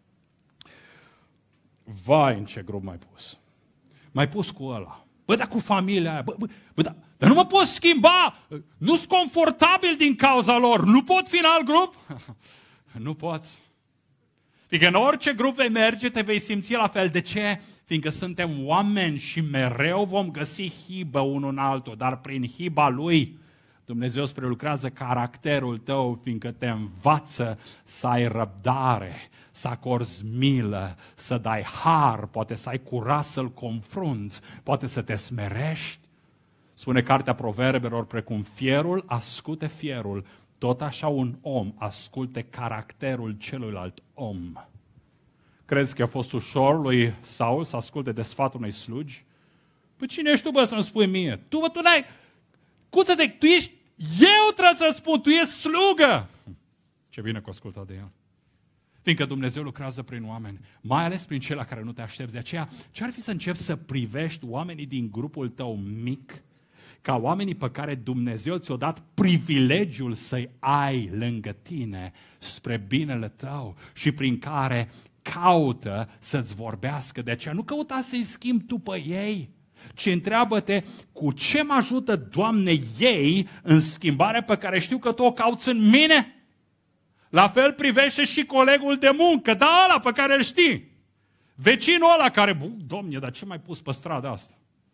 Vai, în ce grup mai pus. Mai pus cu ăla. Bă, dar cu familia aia. Bă, bă, bă dar, dar nu mă pot schimba. Nu sunt confortabil din cauza lor. Nu pot fi în alt grup? Nu poți. Fiindcă în orice grup vei merge, te vei simți la fel. De ce? Fiindcă suntem oameni și mereu vom găsi hibă unul în altul. Dar prin hiba Lui, Dumnezeu spre lucrează caracterul tău, fiindcă te învață să ai răbdare, să acorzi milă, să dai har, poate să ai curaj să-l confrunți, poate să te smerești. Spune cartea Proverbelor, precum fierul ascute fierul, tot așa un om asculte caracterul celuilalt om. Crezi că a fost ușor lui Saul să asculte de sfatul unei slugi? Păi cine ești tu, bă, să-mi spui mie? Tu, bă, tu n-ai... Cum să te... Tu ești... Eu trebuie să spun, tu ești slugă! Ce bine că ascultat de el. Fiindcă Dumnezeu lucrează prin oameni, mai ales prin cei la care nu te aștepți. De aceea, ce-ar fi să începi să privești oamenii din grupul tău mic ca oamenii pe care Dumnezeu ți-a dat privilegiul să-i ai lângă tine spre binele tău și prin care caută să-ți vorbească. De aceea nu căuta să-i schimbi tu pe ei, ci întreabă-te cu ce mă ajută, Doamne, ei în schimbarea pe care știu că Tu o cauți în mine. La fel privește și colegul de muncă, da, ăla pe care îl știi. Vecinul ăla care, Doamne, dar ce mai pus pe strada asta?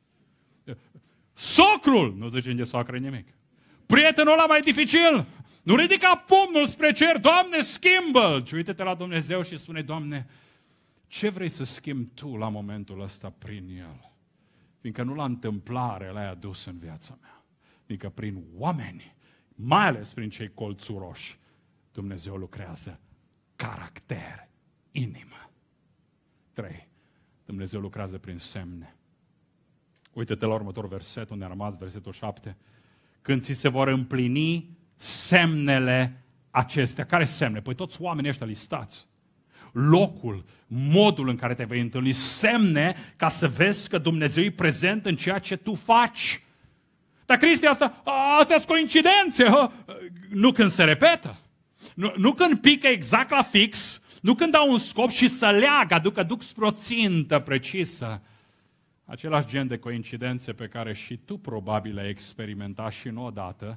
Socrul, nu zicem de soacră nimic. Prietenul ăla mai dificil, nu ridica pumnul spre cer, Doamne, schimbă-l. Și uite-te la Dumnezeu și spune, Doamne, ce vrei să schimbi Tu la momentul ăsta prin el? Fiindcă nu la întâmplare l-ai adus în viața mea. Fiindcă prin oameni, mai ales prin cei colțuroși, Dumnezeu lucrează caracter, inimă. Trei. Dumnezeu lucrează prin semne. Uite-te la următorul verset, unde a rămas versetul șapte. Când ți se vor împlini semnele acestea. Care semne? Păi toți oamenii ăștia listați. Locul, modul în care te vei întâlni, semne ca să vezi că Dumnezeu e prezent în ceea ce tu faci. Dar Cristi, asta, astea sunt coincidențe. Hă? Nu când se repetă. Nu, nu când pică exact la fix, nu când au un scop și să leagă, aduc, aduc spre o țintă precisă. Același gen de coincidențe pe care și tu probabil le-ai experimentat și nu odată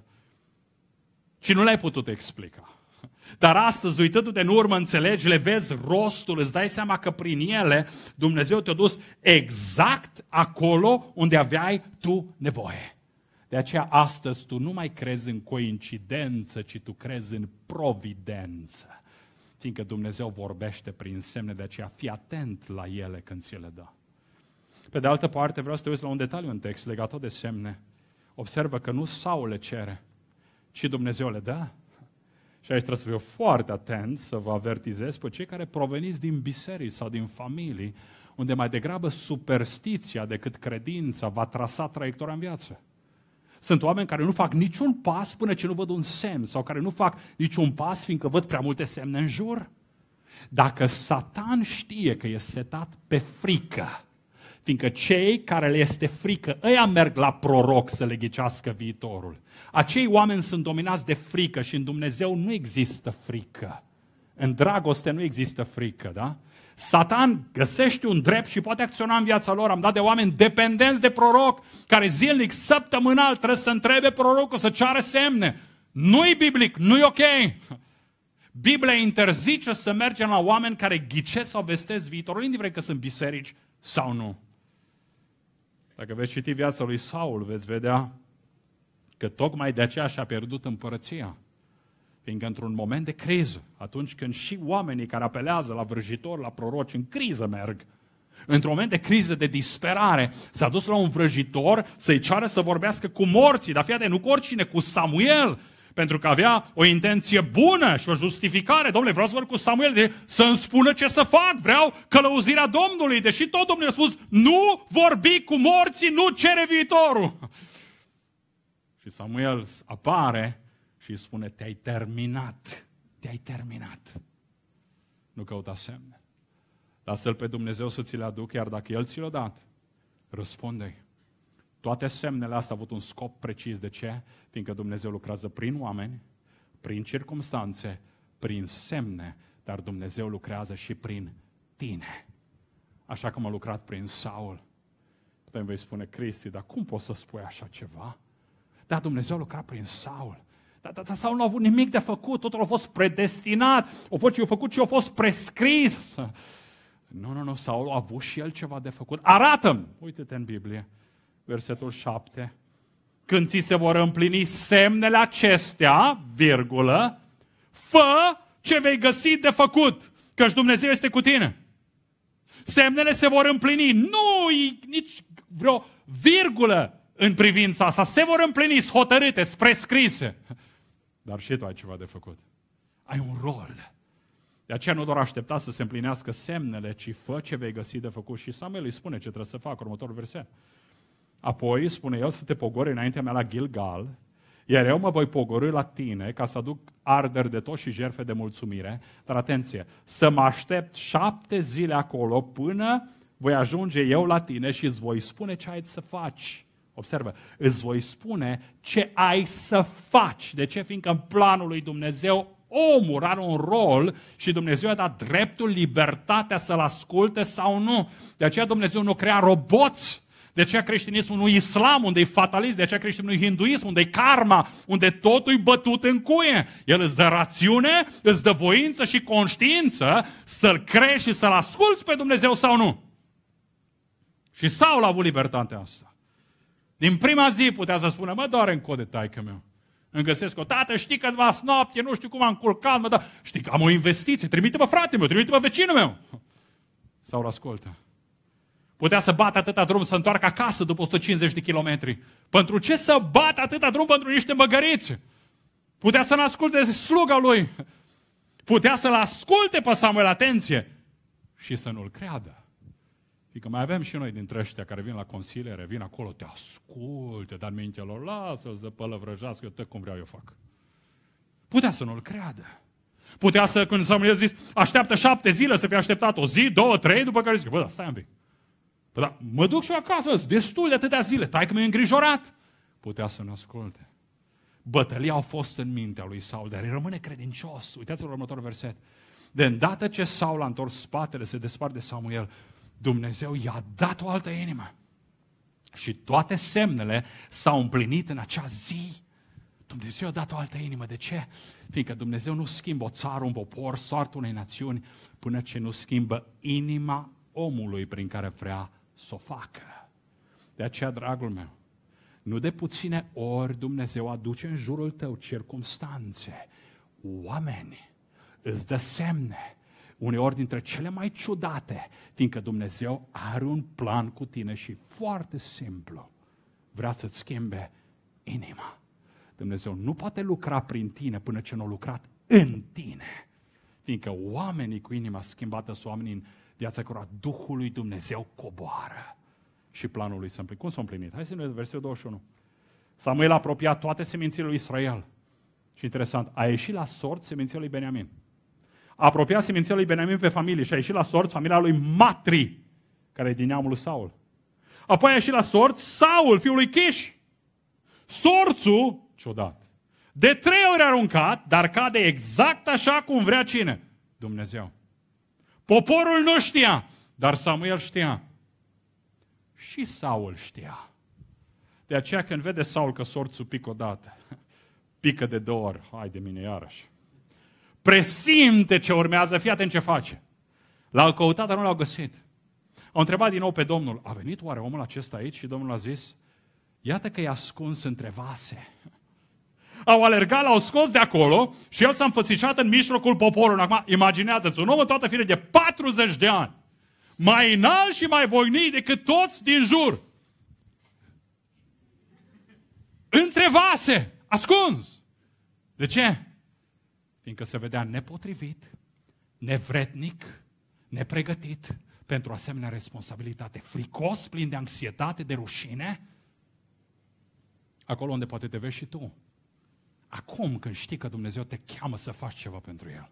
și nu le-ai putut explica. Dar astăzi, uitându-te în urmă, înțelegi, le vezi rostul, îți dai seama că prin ele Dumnezeu te-a dus exact acolo unde aveai tu nevoie. De aceea astăzi tu nu mai crezi în coincidență, ci tu crezi în providență. Fiindcă Dumnezeu vorbește prin semne, de aceea fii atent la ele când ți le dă. Pe de altă parte, vreau să te uiți la un detaliu în text legat tot de semne. Observă că nu Saul le cere, ci Dumnezeu le dă. Și aici trebuie să fiu foarte atent să vă avertizez pe cei care proveniți din biserici sau din familii, unde mai degrabă superstiția decât credința va trasa traiectoria în viață. Sunt oameni care nu fac niciun pas până ce nu văd un semn, sau care nu fac niciun pas fiindcă văd prea multe semne în jur. Dacă Satan știe că e setat pe frică, fiindcă cei care le este frică, ăia merg la proroc să le ghicească viitorul. Acei oameni sunt dominați de frică și în Dumnezeu nu există frică. În dragoste nu există frică, da? Satan găsește un drept și poate acționa în viața lor. Am dat de oameni dependenți de proroc, care zilnic, săptămânal trebuie să întrebe prorocul, să ceară semne. Nu-i biblic, nu-i ok. Biblia interzice să mergem la oameni care ghicesc sau vestesc viitorul, indiferent că sunt biserici sau nu. Dacă veți citi viața lui Saul, veți vedea că tocmai de aceea și-a pierdut împărăția. Fiindcă într-un moment de criză, atunci când și oamenii care apelează la vrăjitori, la proroci, în criză merg, într-un moment de criză, de disperare, s-a dus la un vrăjitor să-i ceară să vorbească cu morții, dar fii atent, nu cu oricine, cu Samuel, pentru că avea o intenție bună și o justificare. Dom'le, vreau să vorbesc cu Samuel, de, să-mi spună ce să fac, vreau călăuzirea Domnului, deși tot Domnul a spus, nu vorbi cu morții, nu cere viitorul. Și Samuel apare și îi spune, te-ai terminat, te-ai terminat. Nu căuta semne. Lasă-L pe Dumnezeu să ți le aducă, iar dacă El ți l-a dat, răspunde-i. Toate semnele astea au avut un scop precis. De ce? Fiindcă Dumnezeu lucrează prin oameni, prin circumstanțe, prin semne, dar Dumnezeu lucrează și prin tine. Așa cum a lucrat prin Saul. Putem vei spune, Cristi, dar cum poți să spui așa ceva? Dar Dumnezeu a lucrat prin Saul. Dar, dar, dar Saul nu a avut nimic de făcut, totul a fost predestinat, a fost ce a făcut și a fost prescris. Nu, nu, nu, Saul a avut și el ceva de făcut. Arată-mi! Uite-te în Biblie, versetul șapte. Când ți se vor împlini semnele acestea, virgulă, fă ce vei găsi de făcut, căci Dumnezeu este cu tine. Semnele se vor împlini, nu nici vreo virgulă în privința asta, se vor împlini, sunt hotărâte, sunt prescrise. Dar și tu ai ceva de făcut. Ai un rol. De aceea nu doar aștepta să se împlinească semnele, ci fă ce vei găsi de făcut. Și Samuel îi spune ce trebuie să facă, următorul verset. Apoi spune el să te pogori înaintea mea la Gilgal, iar eu mă voi pogorî la tine ca să aduc arderi de tot și jertfe de mulțumire. Dar atenție, să mă aștept șapte zile acolo până voi ajunge eu la tine și îți voi spune ce ai să faci. Observă, îți voi spune ce ai să faci. De ce? Fiindcă în planul lui Dumnezeu omul are un rol și Dumnezeu i-a dat dreptul, libertatea să-L asculte sau nu. De aceea Dumnezeu nu crea roboți. De aceea creștinismul nu e islam, unde e fatalism. De aceea creștinismul nu e hinduism, unde e karma, unde totul e bătut în cuie. El îți dă rațiune, îți dă voință și conștiință să-L crești și să-L asculți pe Dumnezeu sau nu. Și Saul a avut libertatea asta. Din prima zi putea să spună, mă doare în cod de taică meu. Îmi găsesc o tată, știi că v-ați noapte, nu știu cum am culcat, mă, dar știi că am o investiție, trimite-mă frate meu, trimite-mă vecinul meu. Saul ascultă. Putea să bată atâta drum să întoarcă acasă după o sută cincizeci de kilometri. Pentru ce să bată atâta drum pentru niște măgăriți? Putea să-l asculte sluga lui. Putea să-l asculte pe Samuel, atenție, și să nu-l creadă. Fiindcă mai avem și noi dintre ăștia care vin la consiliere, vin acolo, te asculte, dar mintea lor, lasă-l să pălăvrăjească, eu tot cum vreau eu fac. Putea să nu-l creadă. Putea să, când Samuel a zis, așteaptă șapte zile, să fie așteptat o zi, două, trei, după care zic, bă, da, stai un pic. Bă, da, mă duc și eu acasă, bă, destul de atâtea zile, tai că mi-e îngrijorat. Putea să nu asculte. Bătălia au fost în mintea lui Saul, dar îi rămâne credincios. Uitați-vă la următorul verset. De îndată ce Saul a întors spatele, se despart de Samuel, Dumnezeu i-a dat o altă inimă. Și toate semnele s-au împlinit în acea zi. Dumnezeu a dat o altă inimă. De ce? Fiindcă Dumnezeu nu schimbă o țară, un popor, soarta unei națiuni, până ce nu schimbă inima omului prin care vrea să o facă. De aceea, dragul meu, nu de puține ori Dumnezeu aduce în jurul tău circumstanțe, oameni, îți dă semne, uneori dintre cele mai ciudate, fiindcă Dumnezeu are un plan cu tine și foarte simplu, vrea să-ți schimbe inima. Dumnezeu nu poate lucra prin tine până ce nu a lucrat în tine, fiindcă oamenii cu inima schimbată sunt oamenii în viața cărora Duhul lui Dumnezeu coboară și planul lui s-a împlinit. Cum s-a împlinit? Hai să ne vedem versetul douăzeci și unu. Samuel a apropiat toate semințile lui Israel. Și interesant, a ieșit la sort seminția lui Beniamin. A apropiat seminția lui Beniamin pe familie și a ieșit la sort familia lui Matri, care e din neamul lui Saul. Apoi a ieșit la sort Saul, fiul lui Chiș. Sorțul, ciudat, de trei ori aruncat, dar cade exact așa cum vrea cine? Dumnezeu. Poporul nu știa, dar Samuel știa. Și Saul știa. De aceea când vede Saul că sorțul pică odată, pică de două ori, hai de mine iarăși. Presimte ce urmează, fii atent ce face. L-au căutat, dar nu l-au găsit. Au întrebat din nou pe Domnul, a venit oare omul acesta aici? Și Domnul a zis, iată că e ascuns între vase. Au alergat, l-au scos de acolo și el s-a înfățișat în mijlocul poporului. Acum, imaginează-ți, un om în toată firea de patruzeci de ani, mai înalt și mai voinic decât toți din jur. Între vase, ascuns. De ce? Fiindcă se vedea nepotrivit, nevrednic, nepregătit pentru asemenea responsabilitate. Fricos, plin de anxietate, de rușine. Acolo unde poate te vezi și tu. Acum când știi că Dumnezeu te cheamă să faci ceva pentru El.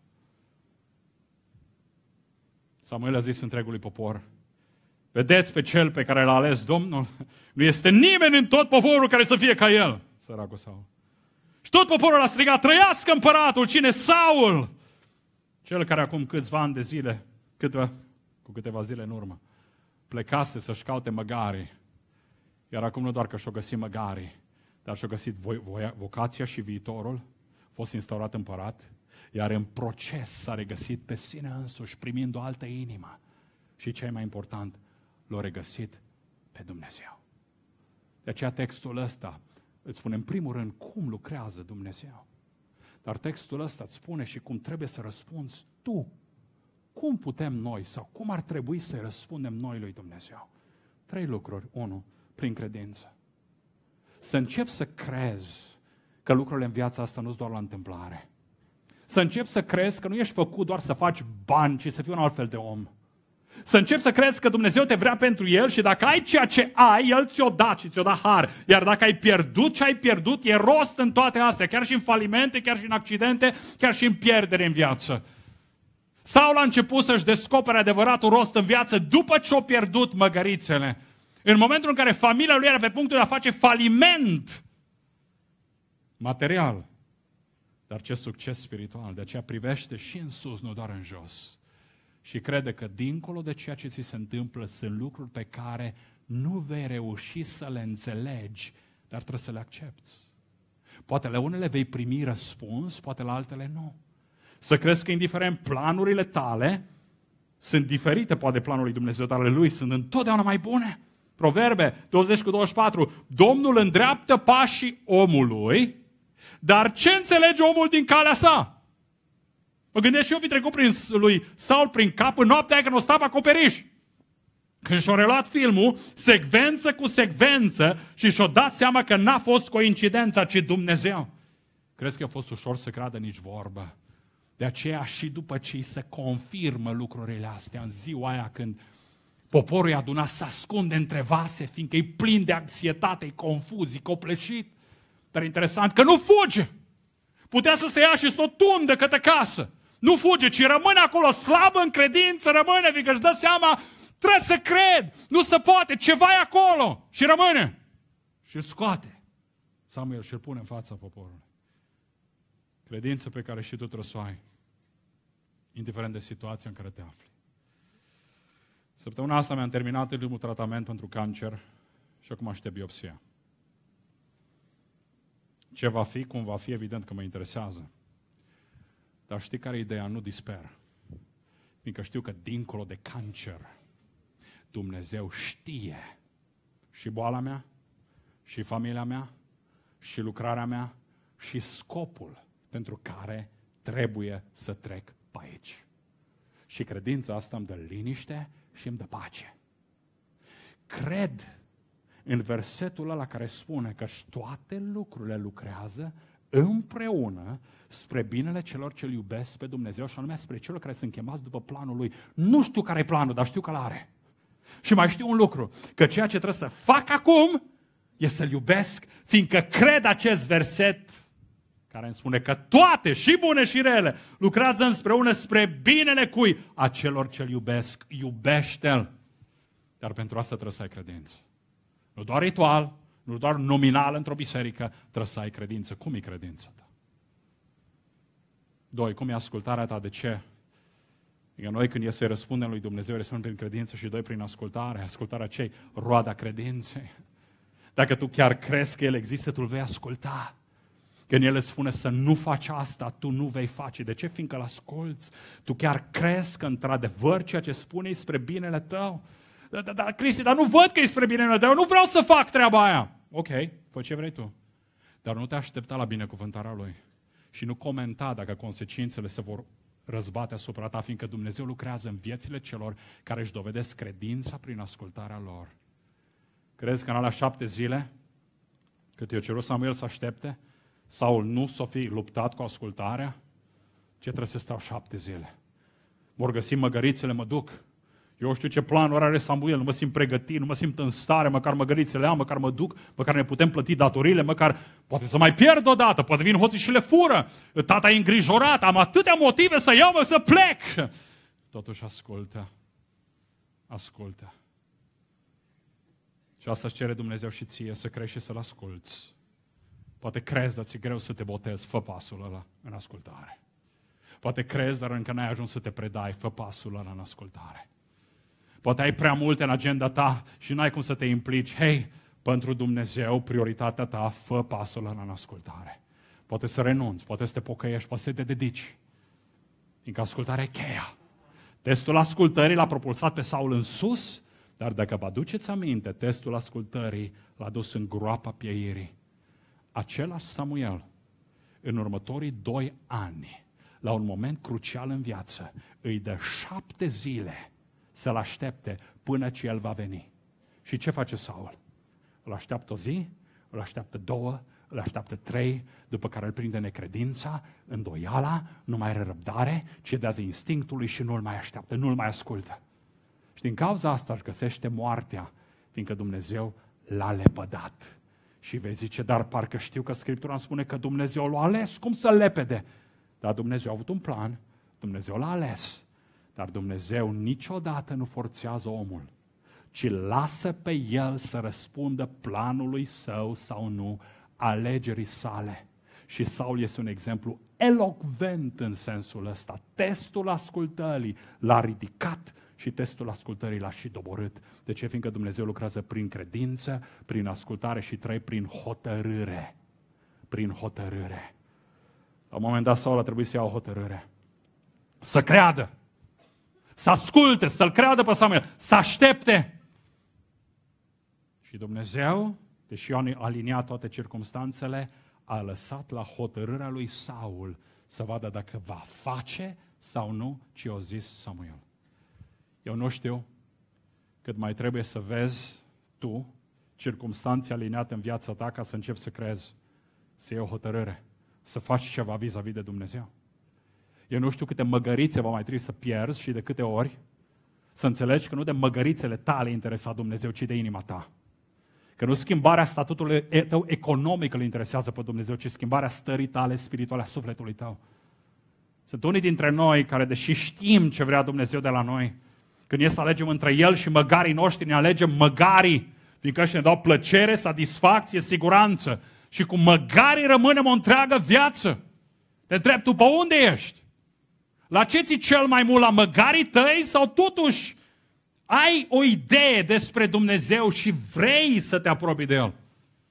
Samuel a zis întregului popor, vedeți pe cel pe care l-a ales Domnul? Nu este nimeni în tot poporul care să fie ca el. Săracul Saul. Și tot poporul a strigat, trăiască împăratul, cine? Saul! Cel care acum câțiva ani de zile, câteva, cu câteva zile în urmă, plecase să-și caute măgarii. Iar acum nu doar că și-o găsit măgarii, dar și-a găsit vocația și viitorul, a fost instaurat împărat, iar în proces s-a regăsit pe sine însuși, primind o altă inimă. Și ce e mai important, l-a regăsit pe Dumnezeu. De aceea textul ăsta îți spune în primul rând cum lucrează Dumnezeu. Dar textul ăsta îți spune și cum trebuie să răspunzi tu. Cum putem noi sau cum ar trebui să răspundem noi lui Dumnezeu? Trei lucruri. Unu, prin credință. Să începi să crezi că lucrurile în viața asta nu sunt doar la întâmplare. Să începi să crezi că nu ești făcut doar să faci bani, ci să fii un alt fel de om. Să începi să crezi că Dumnezeu te vrea pentru El și dacă ai ceea ce ai, El ți-o dat și ți-o dat har. Iar dacă ai pierdut ce ai pierdut, e rost în toate astea, chiar și în falimente, chiar și în accidente, chiar și în pierdere în viață. Saul a început să-și descopere adevăratul rost în viață după ce a pierdut măgărițele. În momentul în care familia lui era pe punctul de a face faliment material, dar ce succes spiritual. De aceea privește și în sus, nu doar în jos. Și crede că dincolo de ceea ce ți se întâmplă sunt lucruri pe care nu vei reuși să le înțelegi, dar trebuie să le accepti. Poate la unele vei primi răspuns, poate la altele nu. Să crezi că indiferent planurile tale sunt diferite, poate planul lui Dumnezeu, dar ale lui sunt întotdeauna mai bune. Proverbe douăzeci cu douăzeci și patru. Domnul îndreaptă pașii omului, dar ce înțelege omul din calea sa? Mă gândesc și eu fi trecut prin lui Saul prin cap în noaptea aia când o sta pe acoperiș. Când și-a reluat filmul, secvență cu secvență și și-a dat seama că n-a fost coincidența, ci Dumnezeu. Crezi că a fost ușor să creadă nici vorbă? De aceea și după ce îi se confirmă lucrurile astea, în ziua aia când Poporul e adunat să ascunde între vase, fiindcă e plin de anxietate, e confuz, e copleșit. Dar interesant că nu fuge. Putea să se ia și să o tundă către casă. Nu fuge, ci rămâne acolo slabă în credință, rămâne, fiindcă își dă seama, trebuie să cred, nu se poate, ceva e acolo. Și rămâne. Și îl scoate. Samuel și îl pune în fața poporului. Credință pe care și tu trebuie să o ai, indiferent de situația în care te afli. Săptămâna asta mi-am terminat ultimul tratament pentru cancer și acum aștept biopsia. Ce va fi, cum va fi, evident că mă interesează. Dar știi care e ideea? Nu disper. Fiindcă știu că dincolo de cancer, Dumnezeu știe și boala mea, și familia mea, și lucrarea mea, și scopul pentru care trebuie să trec pe aici. Și credința asta îmi dă liniște și îmi dă pace. Cred în versetul ăla care spune că toate lucrurile lucrează împreună spre binele celor ce îl iubesc pe Dumnezeu și anume spre celor care sunt chemați după planul Lui. Nu știu care e planul, dar știu că l-are. Și mai știu un lucru, că ceea ce trebuie să fac acum e să-L iubesc, fiindcă cred acest verset care îmi spune că toate, și bune și rele, lucrează împreună spre binele cui? A celor ce-L iubesc. Iubește-L. Dar pentru asta trebuie să ai credință. Nu doar ritual, nu doar nominal într-o biserică, trebuie să ai credință. Cum e credința ta? Doi, cum e ascultarea ta? De ce? Că noi când e să-i răspundem lui Dumnezeu, răspundem prin credință și doi, prin ascultare. Ascultarea cei? Roada credinței. Dacă tu chiar crezi că El există, tu îl vei asculta. Când El îți spune să nu faci asta, tu nu vei face. De ce? Fiindcă îl asculți. Tu chiar crezi că într-adevăr ceea ce spune e spre binele tău. Dar, da, da, Cristi, dar nu văd că e spre binele tău, nu vreau să fac treaba aia. Ok, fă ce vrei tu. Dar nu te aștepta la binecuvântarea Lui. Și nu comenta dacă consecințele se vor răzbate asupra ta, fiindcă Dumnezeu lucrează în viețile celor care își dovedesc credința prin ascultarea lor. Crezi că în alea șapte zile, cât i-a cerut Samuel să aștepte, Saul nu s-o fi luptat cu ascultarea? Ce trebuie să stau șapte zile? Vor găsi măgărițele, mă duc. Eu știu ce planuri are Samuel, nu mă simt pregătit, nu mă simt în stare, măcar măgărițele am, măcar mă duc, măcar ne putem plăti datorile, măcar poate să mai pierd odată, poate vin hoții și le fură. Tata e îngrijorat, am atâtea motive să iau, mă, să plec. Totuși ascultă, ascultă. Și asta îți cere Dumnezeu și ție, să crezi și să-L asculți. Poate crezi, dar ți-e greu să te botezi, fă pasul ăla în ascultare. Poate crezi, dar încă n-ai ajuns să te predai, fă pasul ăla în ascultare. Poate ai prea multe în agenda ta și n-ai cum să te implici. Hei, pentru Dumnezeu, prioritatea ta, fă pasul ăla în ascultare. Poate să renunți, poate să te pocăiești, poate să te dedici. Fiindcă ascultarea e cheia. Testul ascultării l-a propulsat pe Saul în sus, dar dacă vă aduceți aminte, testul ascultării l-a dus în groapa pieirii. Același Samuel, în următorii doi ani, la un moment crucial în viață, îi dă șapte zile să-l aștepte până ce el va veni. Și ce face Saul? Îl așteaptă o zi, îl așteaptă două, îl așteaptă trei, după care îl prinde necredința, îndoiala, nu mai are răbdare, cedează instinctului și nu-l mai așteaptă, nu-l mai ascultă. Și din cauza asta își găsește moartea, fiindcă Dumnezeu l-a lepădat. Și vei zice, dar parcă știu că Scriptura îmi spune că Dumnezeu l-a ales, cum să-l lepede? Dar Dumnezeu a avut un plan, Dumnezeu l-a ales. Dar Dumnezeu niciodată nu forțează omul, ci lasă pe el să răspundă planului său sau nu, alegerii sale. Și Saul este un exemplu elocvent în sensul ăsta. Testul ascultării l-a ridicat și testul ascultării l-a și doborât. De ce? Fiindcă Dumnezeu lucrează prin credință, prin ascultare și trei, prin hotărâre. Prin hotărâre. La un moment dat Saul a trebuit să ia o hotărâre. Să creadă. Să asculte, să-l creadă pe Samuel, să aștepte. Și Dumnezeu, deși a aliniat toate circumstanțele, a lăsat la hotărârea lui Saul să vadă dacă va face sau nu ce a zis Samuel. Eu nu știu cât mai trebuie să vezi tu circumstanțe aliniate în viața ta ca să începi să crezi, să iei o hotărâre, să faci ceva vis-a-vis de Dumnezeu. Eu nu știu câte măgărițe va mai trebui să pierzi și de câte ori Să înțelegi că nu de măgărițele tale interesa Dumnezeu, ci de inima ta. Că nu schimbarea statutului tău economic îl interesează pe Dumnezeu, ci schimbarea stării tale spirituale a sufletului tău. Sunt unii dintre noi care, deși știm ce vrea Dumnezeu de la noi, când e să alegem între El și măgarii noștri, ne alegem măgarii, fiindcă și ne dau plăcere, satisfacție, siguranță. Și cu măgarii rămânem o întreagă viață. Te întreb, tu pe unde ești? La ce ții cel mai mult, la măgarii tăi sau totuși ai o idee despre Dumnezeu și vrei să te apropii de El?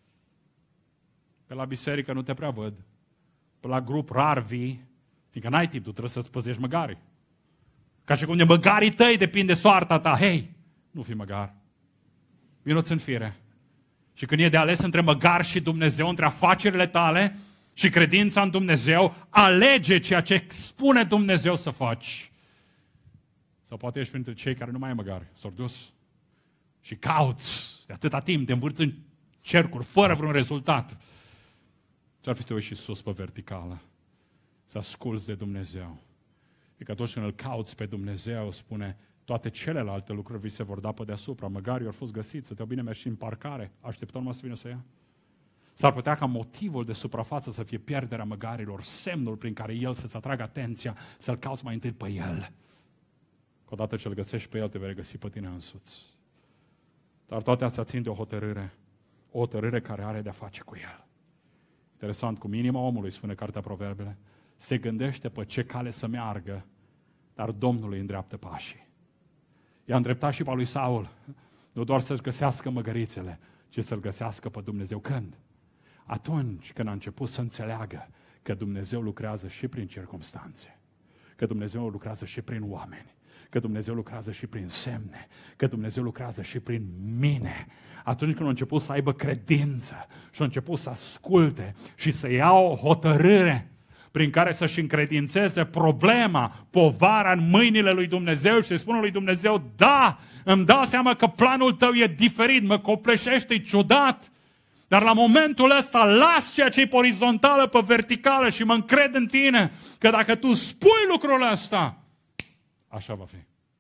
Pe la biserică nu te prea văd. Pe la grup rar vii, fiindcă n-ai timp, tu trebuie să-ți păzești măgarii. Ca și cum de măgarii tăi depinde soarta ta. Hei, nu fi măgar. Vino-ți în fire. Și când e de ales între măgar și Dumnezeu, între afacerile tale și credința în Dumnezeu, alege ceea ce spune Dumnezeu să faci. Sau poate ești printre cei care nu mai ai măgari. S-au dus și cauți de atâta timp, te învârți în cercuri, fără vreun rezultat. Ce-ar fi să te uiți și sus pe verticală? Să asculți de Dumnezeu. E că atunci când îl cauți pe Dumnezeu, spune, toate celelalte lucruri vi se vor da pe deasupra. Măgarii au fost găsiți, să te bine mergi în parcare. Așteptăm numai să vină să ia. S-ar putea ca motivul de suprafață să fie pierderea măgarilor, semnul prin care El să-ți atragă atenția, să-L cauți mai întâi pe El. Că odată ce îl găsești pe El, te vei găsi pe tine însuți. Dar toate astea țin de o hotărâre. O hotărâre care are de-a face cu El. Interesant, cum inima omului, spune Cartea Proverbele, se gândește pe ce cale să meargă, dar Domnul îi îndreaptă pașii. I-a îndreptat și pe lui Saul, nu doar să-și găsească măgărițele, ci să-L găsească pe Dumnezeu. Când? Atunci când a început să înțeleagă că Dumnezeu lucrează și prin circumstanțe, că Dumnezeu lucrează și prin oameni, că Dumnezeu lucrează și prin semne, că Dumnezeu lucrează și prin mine. Atunci când a început să aibă credință și a început să asculte și să ia o hotărâre prin care să-și încredințeze problema, povara în mâinile lui Dumnezeu și să-i spună lui Dumnezeu, da, îmi dau seama că planul tău e diferit, mă copleșește, e ciudat, dar la momentul ăsta las ceea ce e pe orizontală, pe verticală și mă încred în tine, că dacă tu spui lucrul ăsta, așa va fi.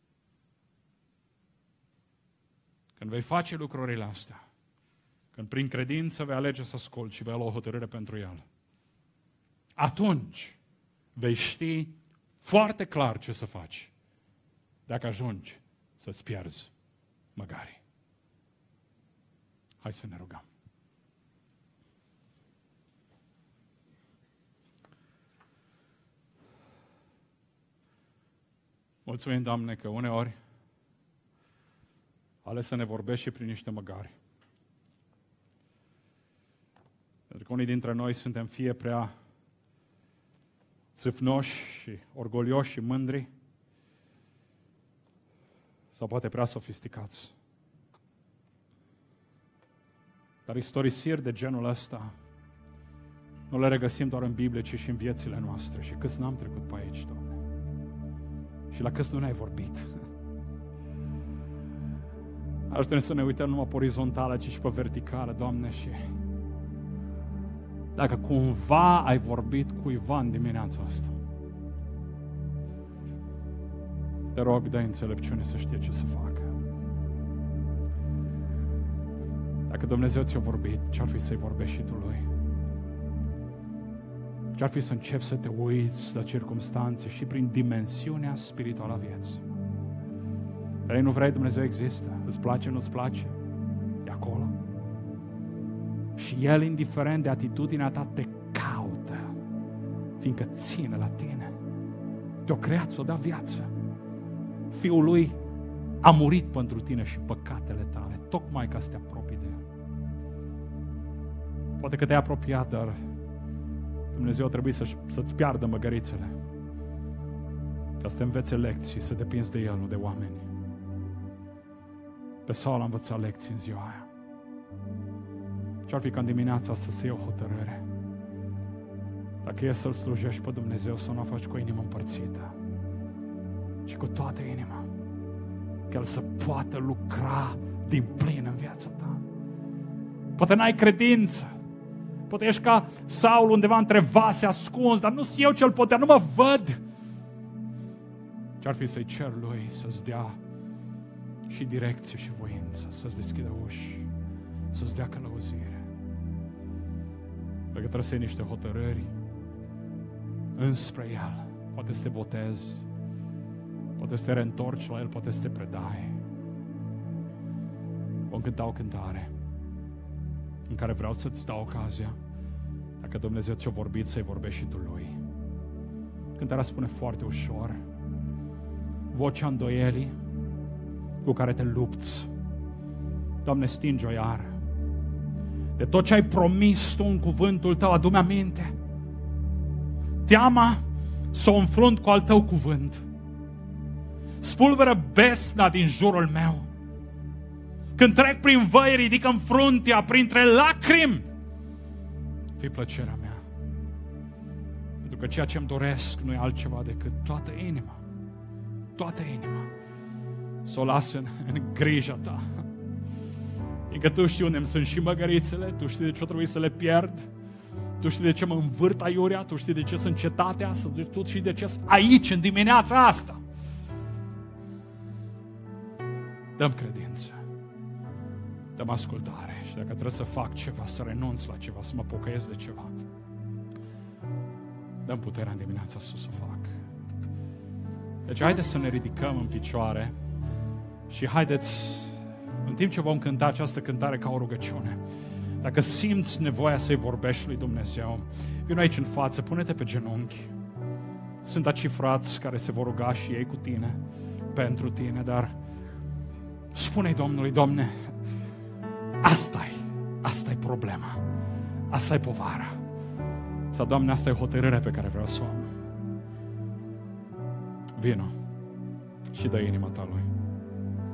Când vei face lucrurile astea, când prin credință vei alege să asculți și vei lua o hotărâre pentru El, atunci vei ști foarte clar ce să faci dacă ajungi să-ți pierzi măgarii. Hai să ne rugăm. Mulțumim, Doamne, că uneori ales să ne vorbești și prin niște măgari. Pentru că unii dintre noi suntem fie prea țâfnoși și orgolioși și mândri, sau poate prea sofisticați. Dar istorisiri de genul ăsta nu le regăsim doar în Biblie, ci și în viețile noastre. Și câți n-am trecut pe aici, Doamne? Și la câți nu ne-ai vorbit? Ajută-ne să ne uităm numai pe orizontală, ci și pe verticală, Doamne, și dacă cumva ai vorbit cuiva în dimineața asta, te rog, dă înțelepciune să știe ce să facă. Dacă Dumnezeu ți-a vorbit, ce-ar fi să-i vorbești și tu lui? Ce-ar fi să începi să te uiți la circumstanțe și prin dimensiunea spirituală a vieții? Vrei, nu vrei, Dumnezeu există. Îți place, nu-ți place? E acolo. Și El, indiferent de atitudinea ta, te caută, fiindcă ține la tine. Te-o creat, ți-o da viață. Fiul Lui a murit pentru tine și păcatele tale, tocmai ca să te apropii de El. Poate că te-ai apropiat, dar Dumnezeu a trebuit să, să-ți piardă măgărițele, ca să te învețe lecții și să depinzi de El, nu de oameni. Pe Saul a învățat lecții în ziua aia. Ce-ar fi ca în dimineața asta să iei o hotărâre? Dacă e să-L slujești pe Dumnezeu, să nu o faci cu o inimă împărțită, ci cu toată inima. Că El să poată lucra din plin în viața ta. Poate n-ai credință. Poate ești ca Saul undeva între vase ascuns, dar nu sunt eu cel putea, nu mă văd. Ce-ar fi să-i cer lui să-ți dea și direcție și voință, să-ți deschidă uși, să-ți dea călăuzire. Pentru că trebuie să iei niște hotărâri înspre El. Poate să te botezi, poate să te reîntorci la El, poate să te predai. Vom cânta o cântare în care vreau să-ți dau ocazia, dacă Dumnezeu ți-a vorbit, să-i vorbești și tu Lui. Cântarea spune foarte ușor: vocea îndoielii cu care te lupți, Doamne, stinge-o iar. De tot ce ai promis Tu în cuvântul Tău, adu-mi aminte. Teama să o înfrunt cu al Tău cuvânt. Spulberă besna din jurul meu. Când trec prin văi, ridică-mi fruntea printre lacrimi. Fii plăcerea mea. Pentru că ceea ce-mi doresc nu e altceva decât toată inima, toată inima, să o las în, în grija Ta. Fiindcă Tu știi unde sunt și măgărițele, Tu știi de ce trebuie să le pierd, Tu știi de ce mă învârt aiurea, Tu știi de ce sunt cetatea asta, Tu știi de ce sunt aici, în dimineața asta. Dăm credință, dăm ascultare și dacă trebuie să fac ceva, să renunț la ceva, să mă pocăiesc de ceva, dăm puterea în dimineața asta să fac. Deci haideți să ne ridicăm în picioare și haideți, în timp ce vom cânta această cântare ca o rugăciune, dacă simți nevoia să-i vorbești lui Dumnezeu, vino aici în față, pune-te pe genunchi. Sunt aici frați care se vor ruga și ei cu tine, pentru tine, dar spune-i Domnului: Doamne, asta-i, asta-i problema, asta-i povara. Sau, Doamne, asta e hotărârea pe care vreau să o am. Vino și dă inima Ta Lui.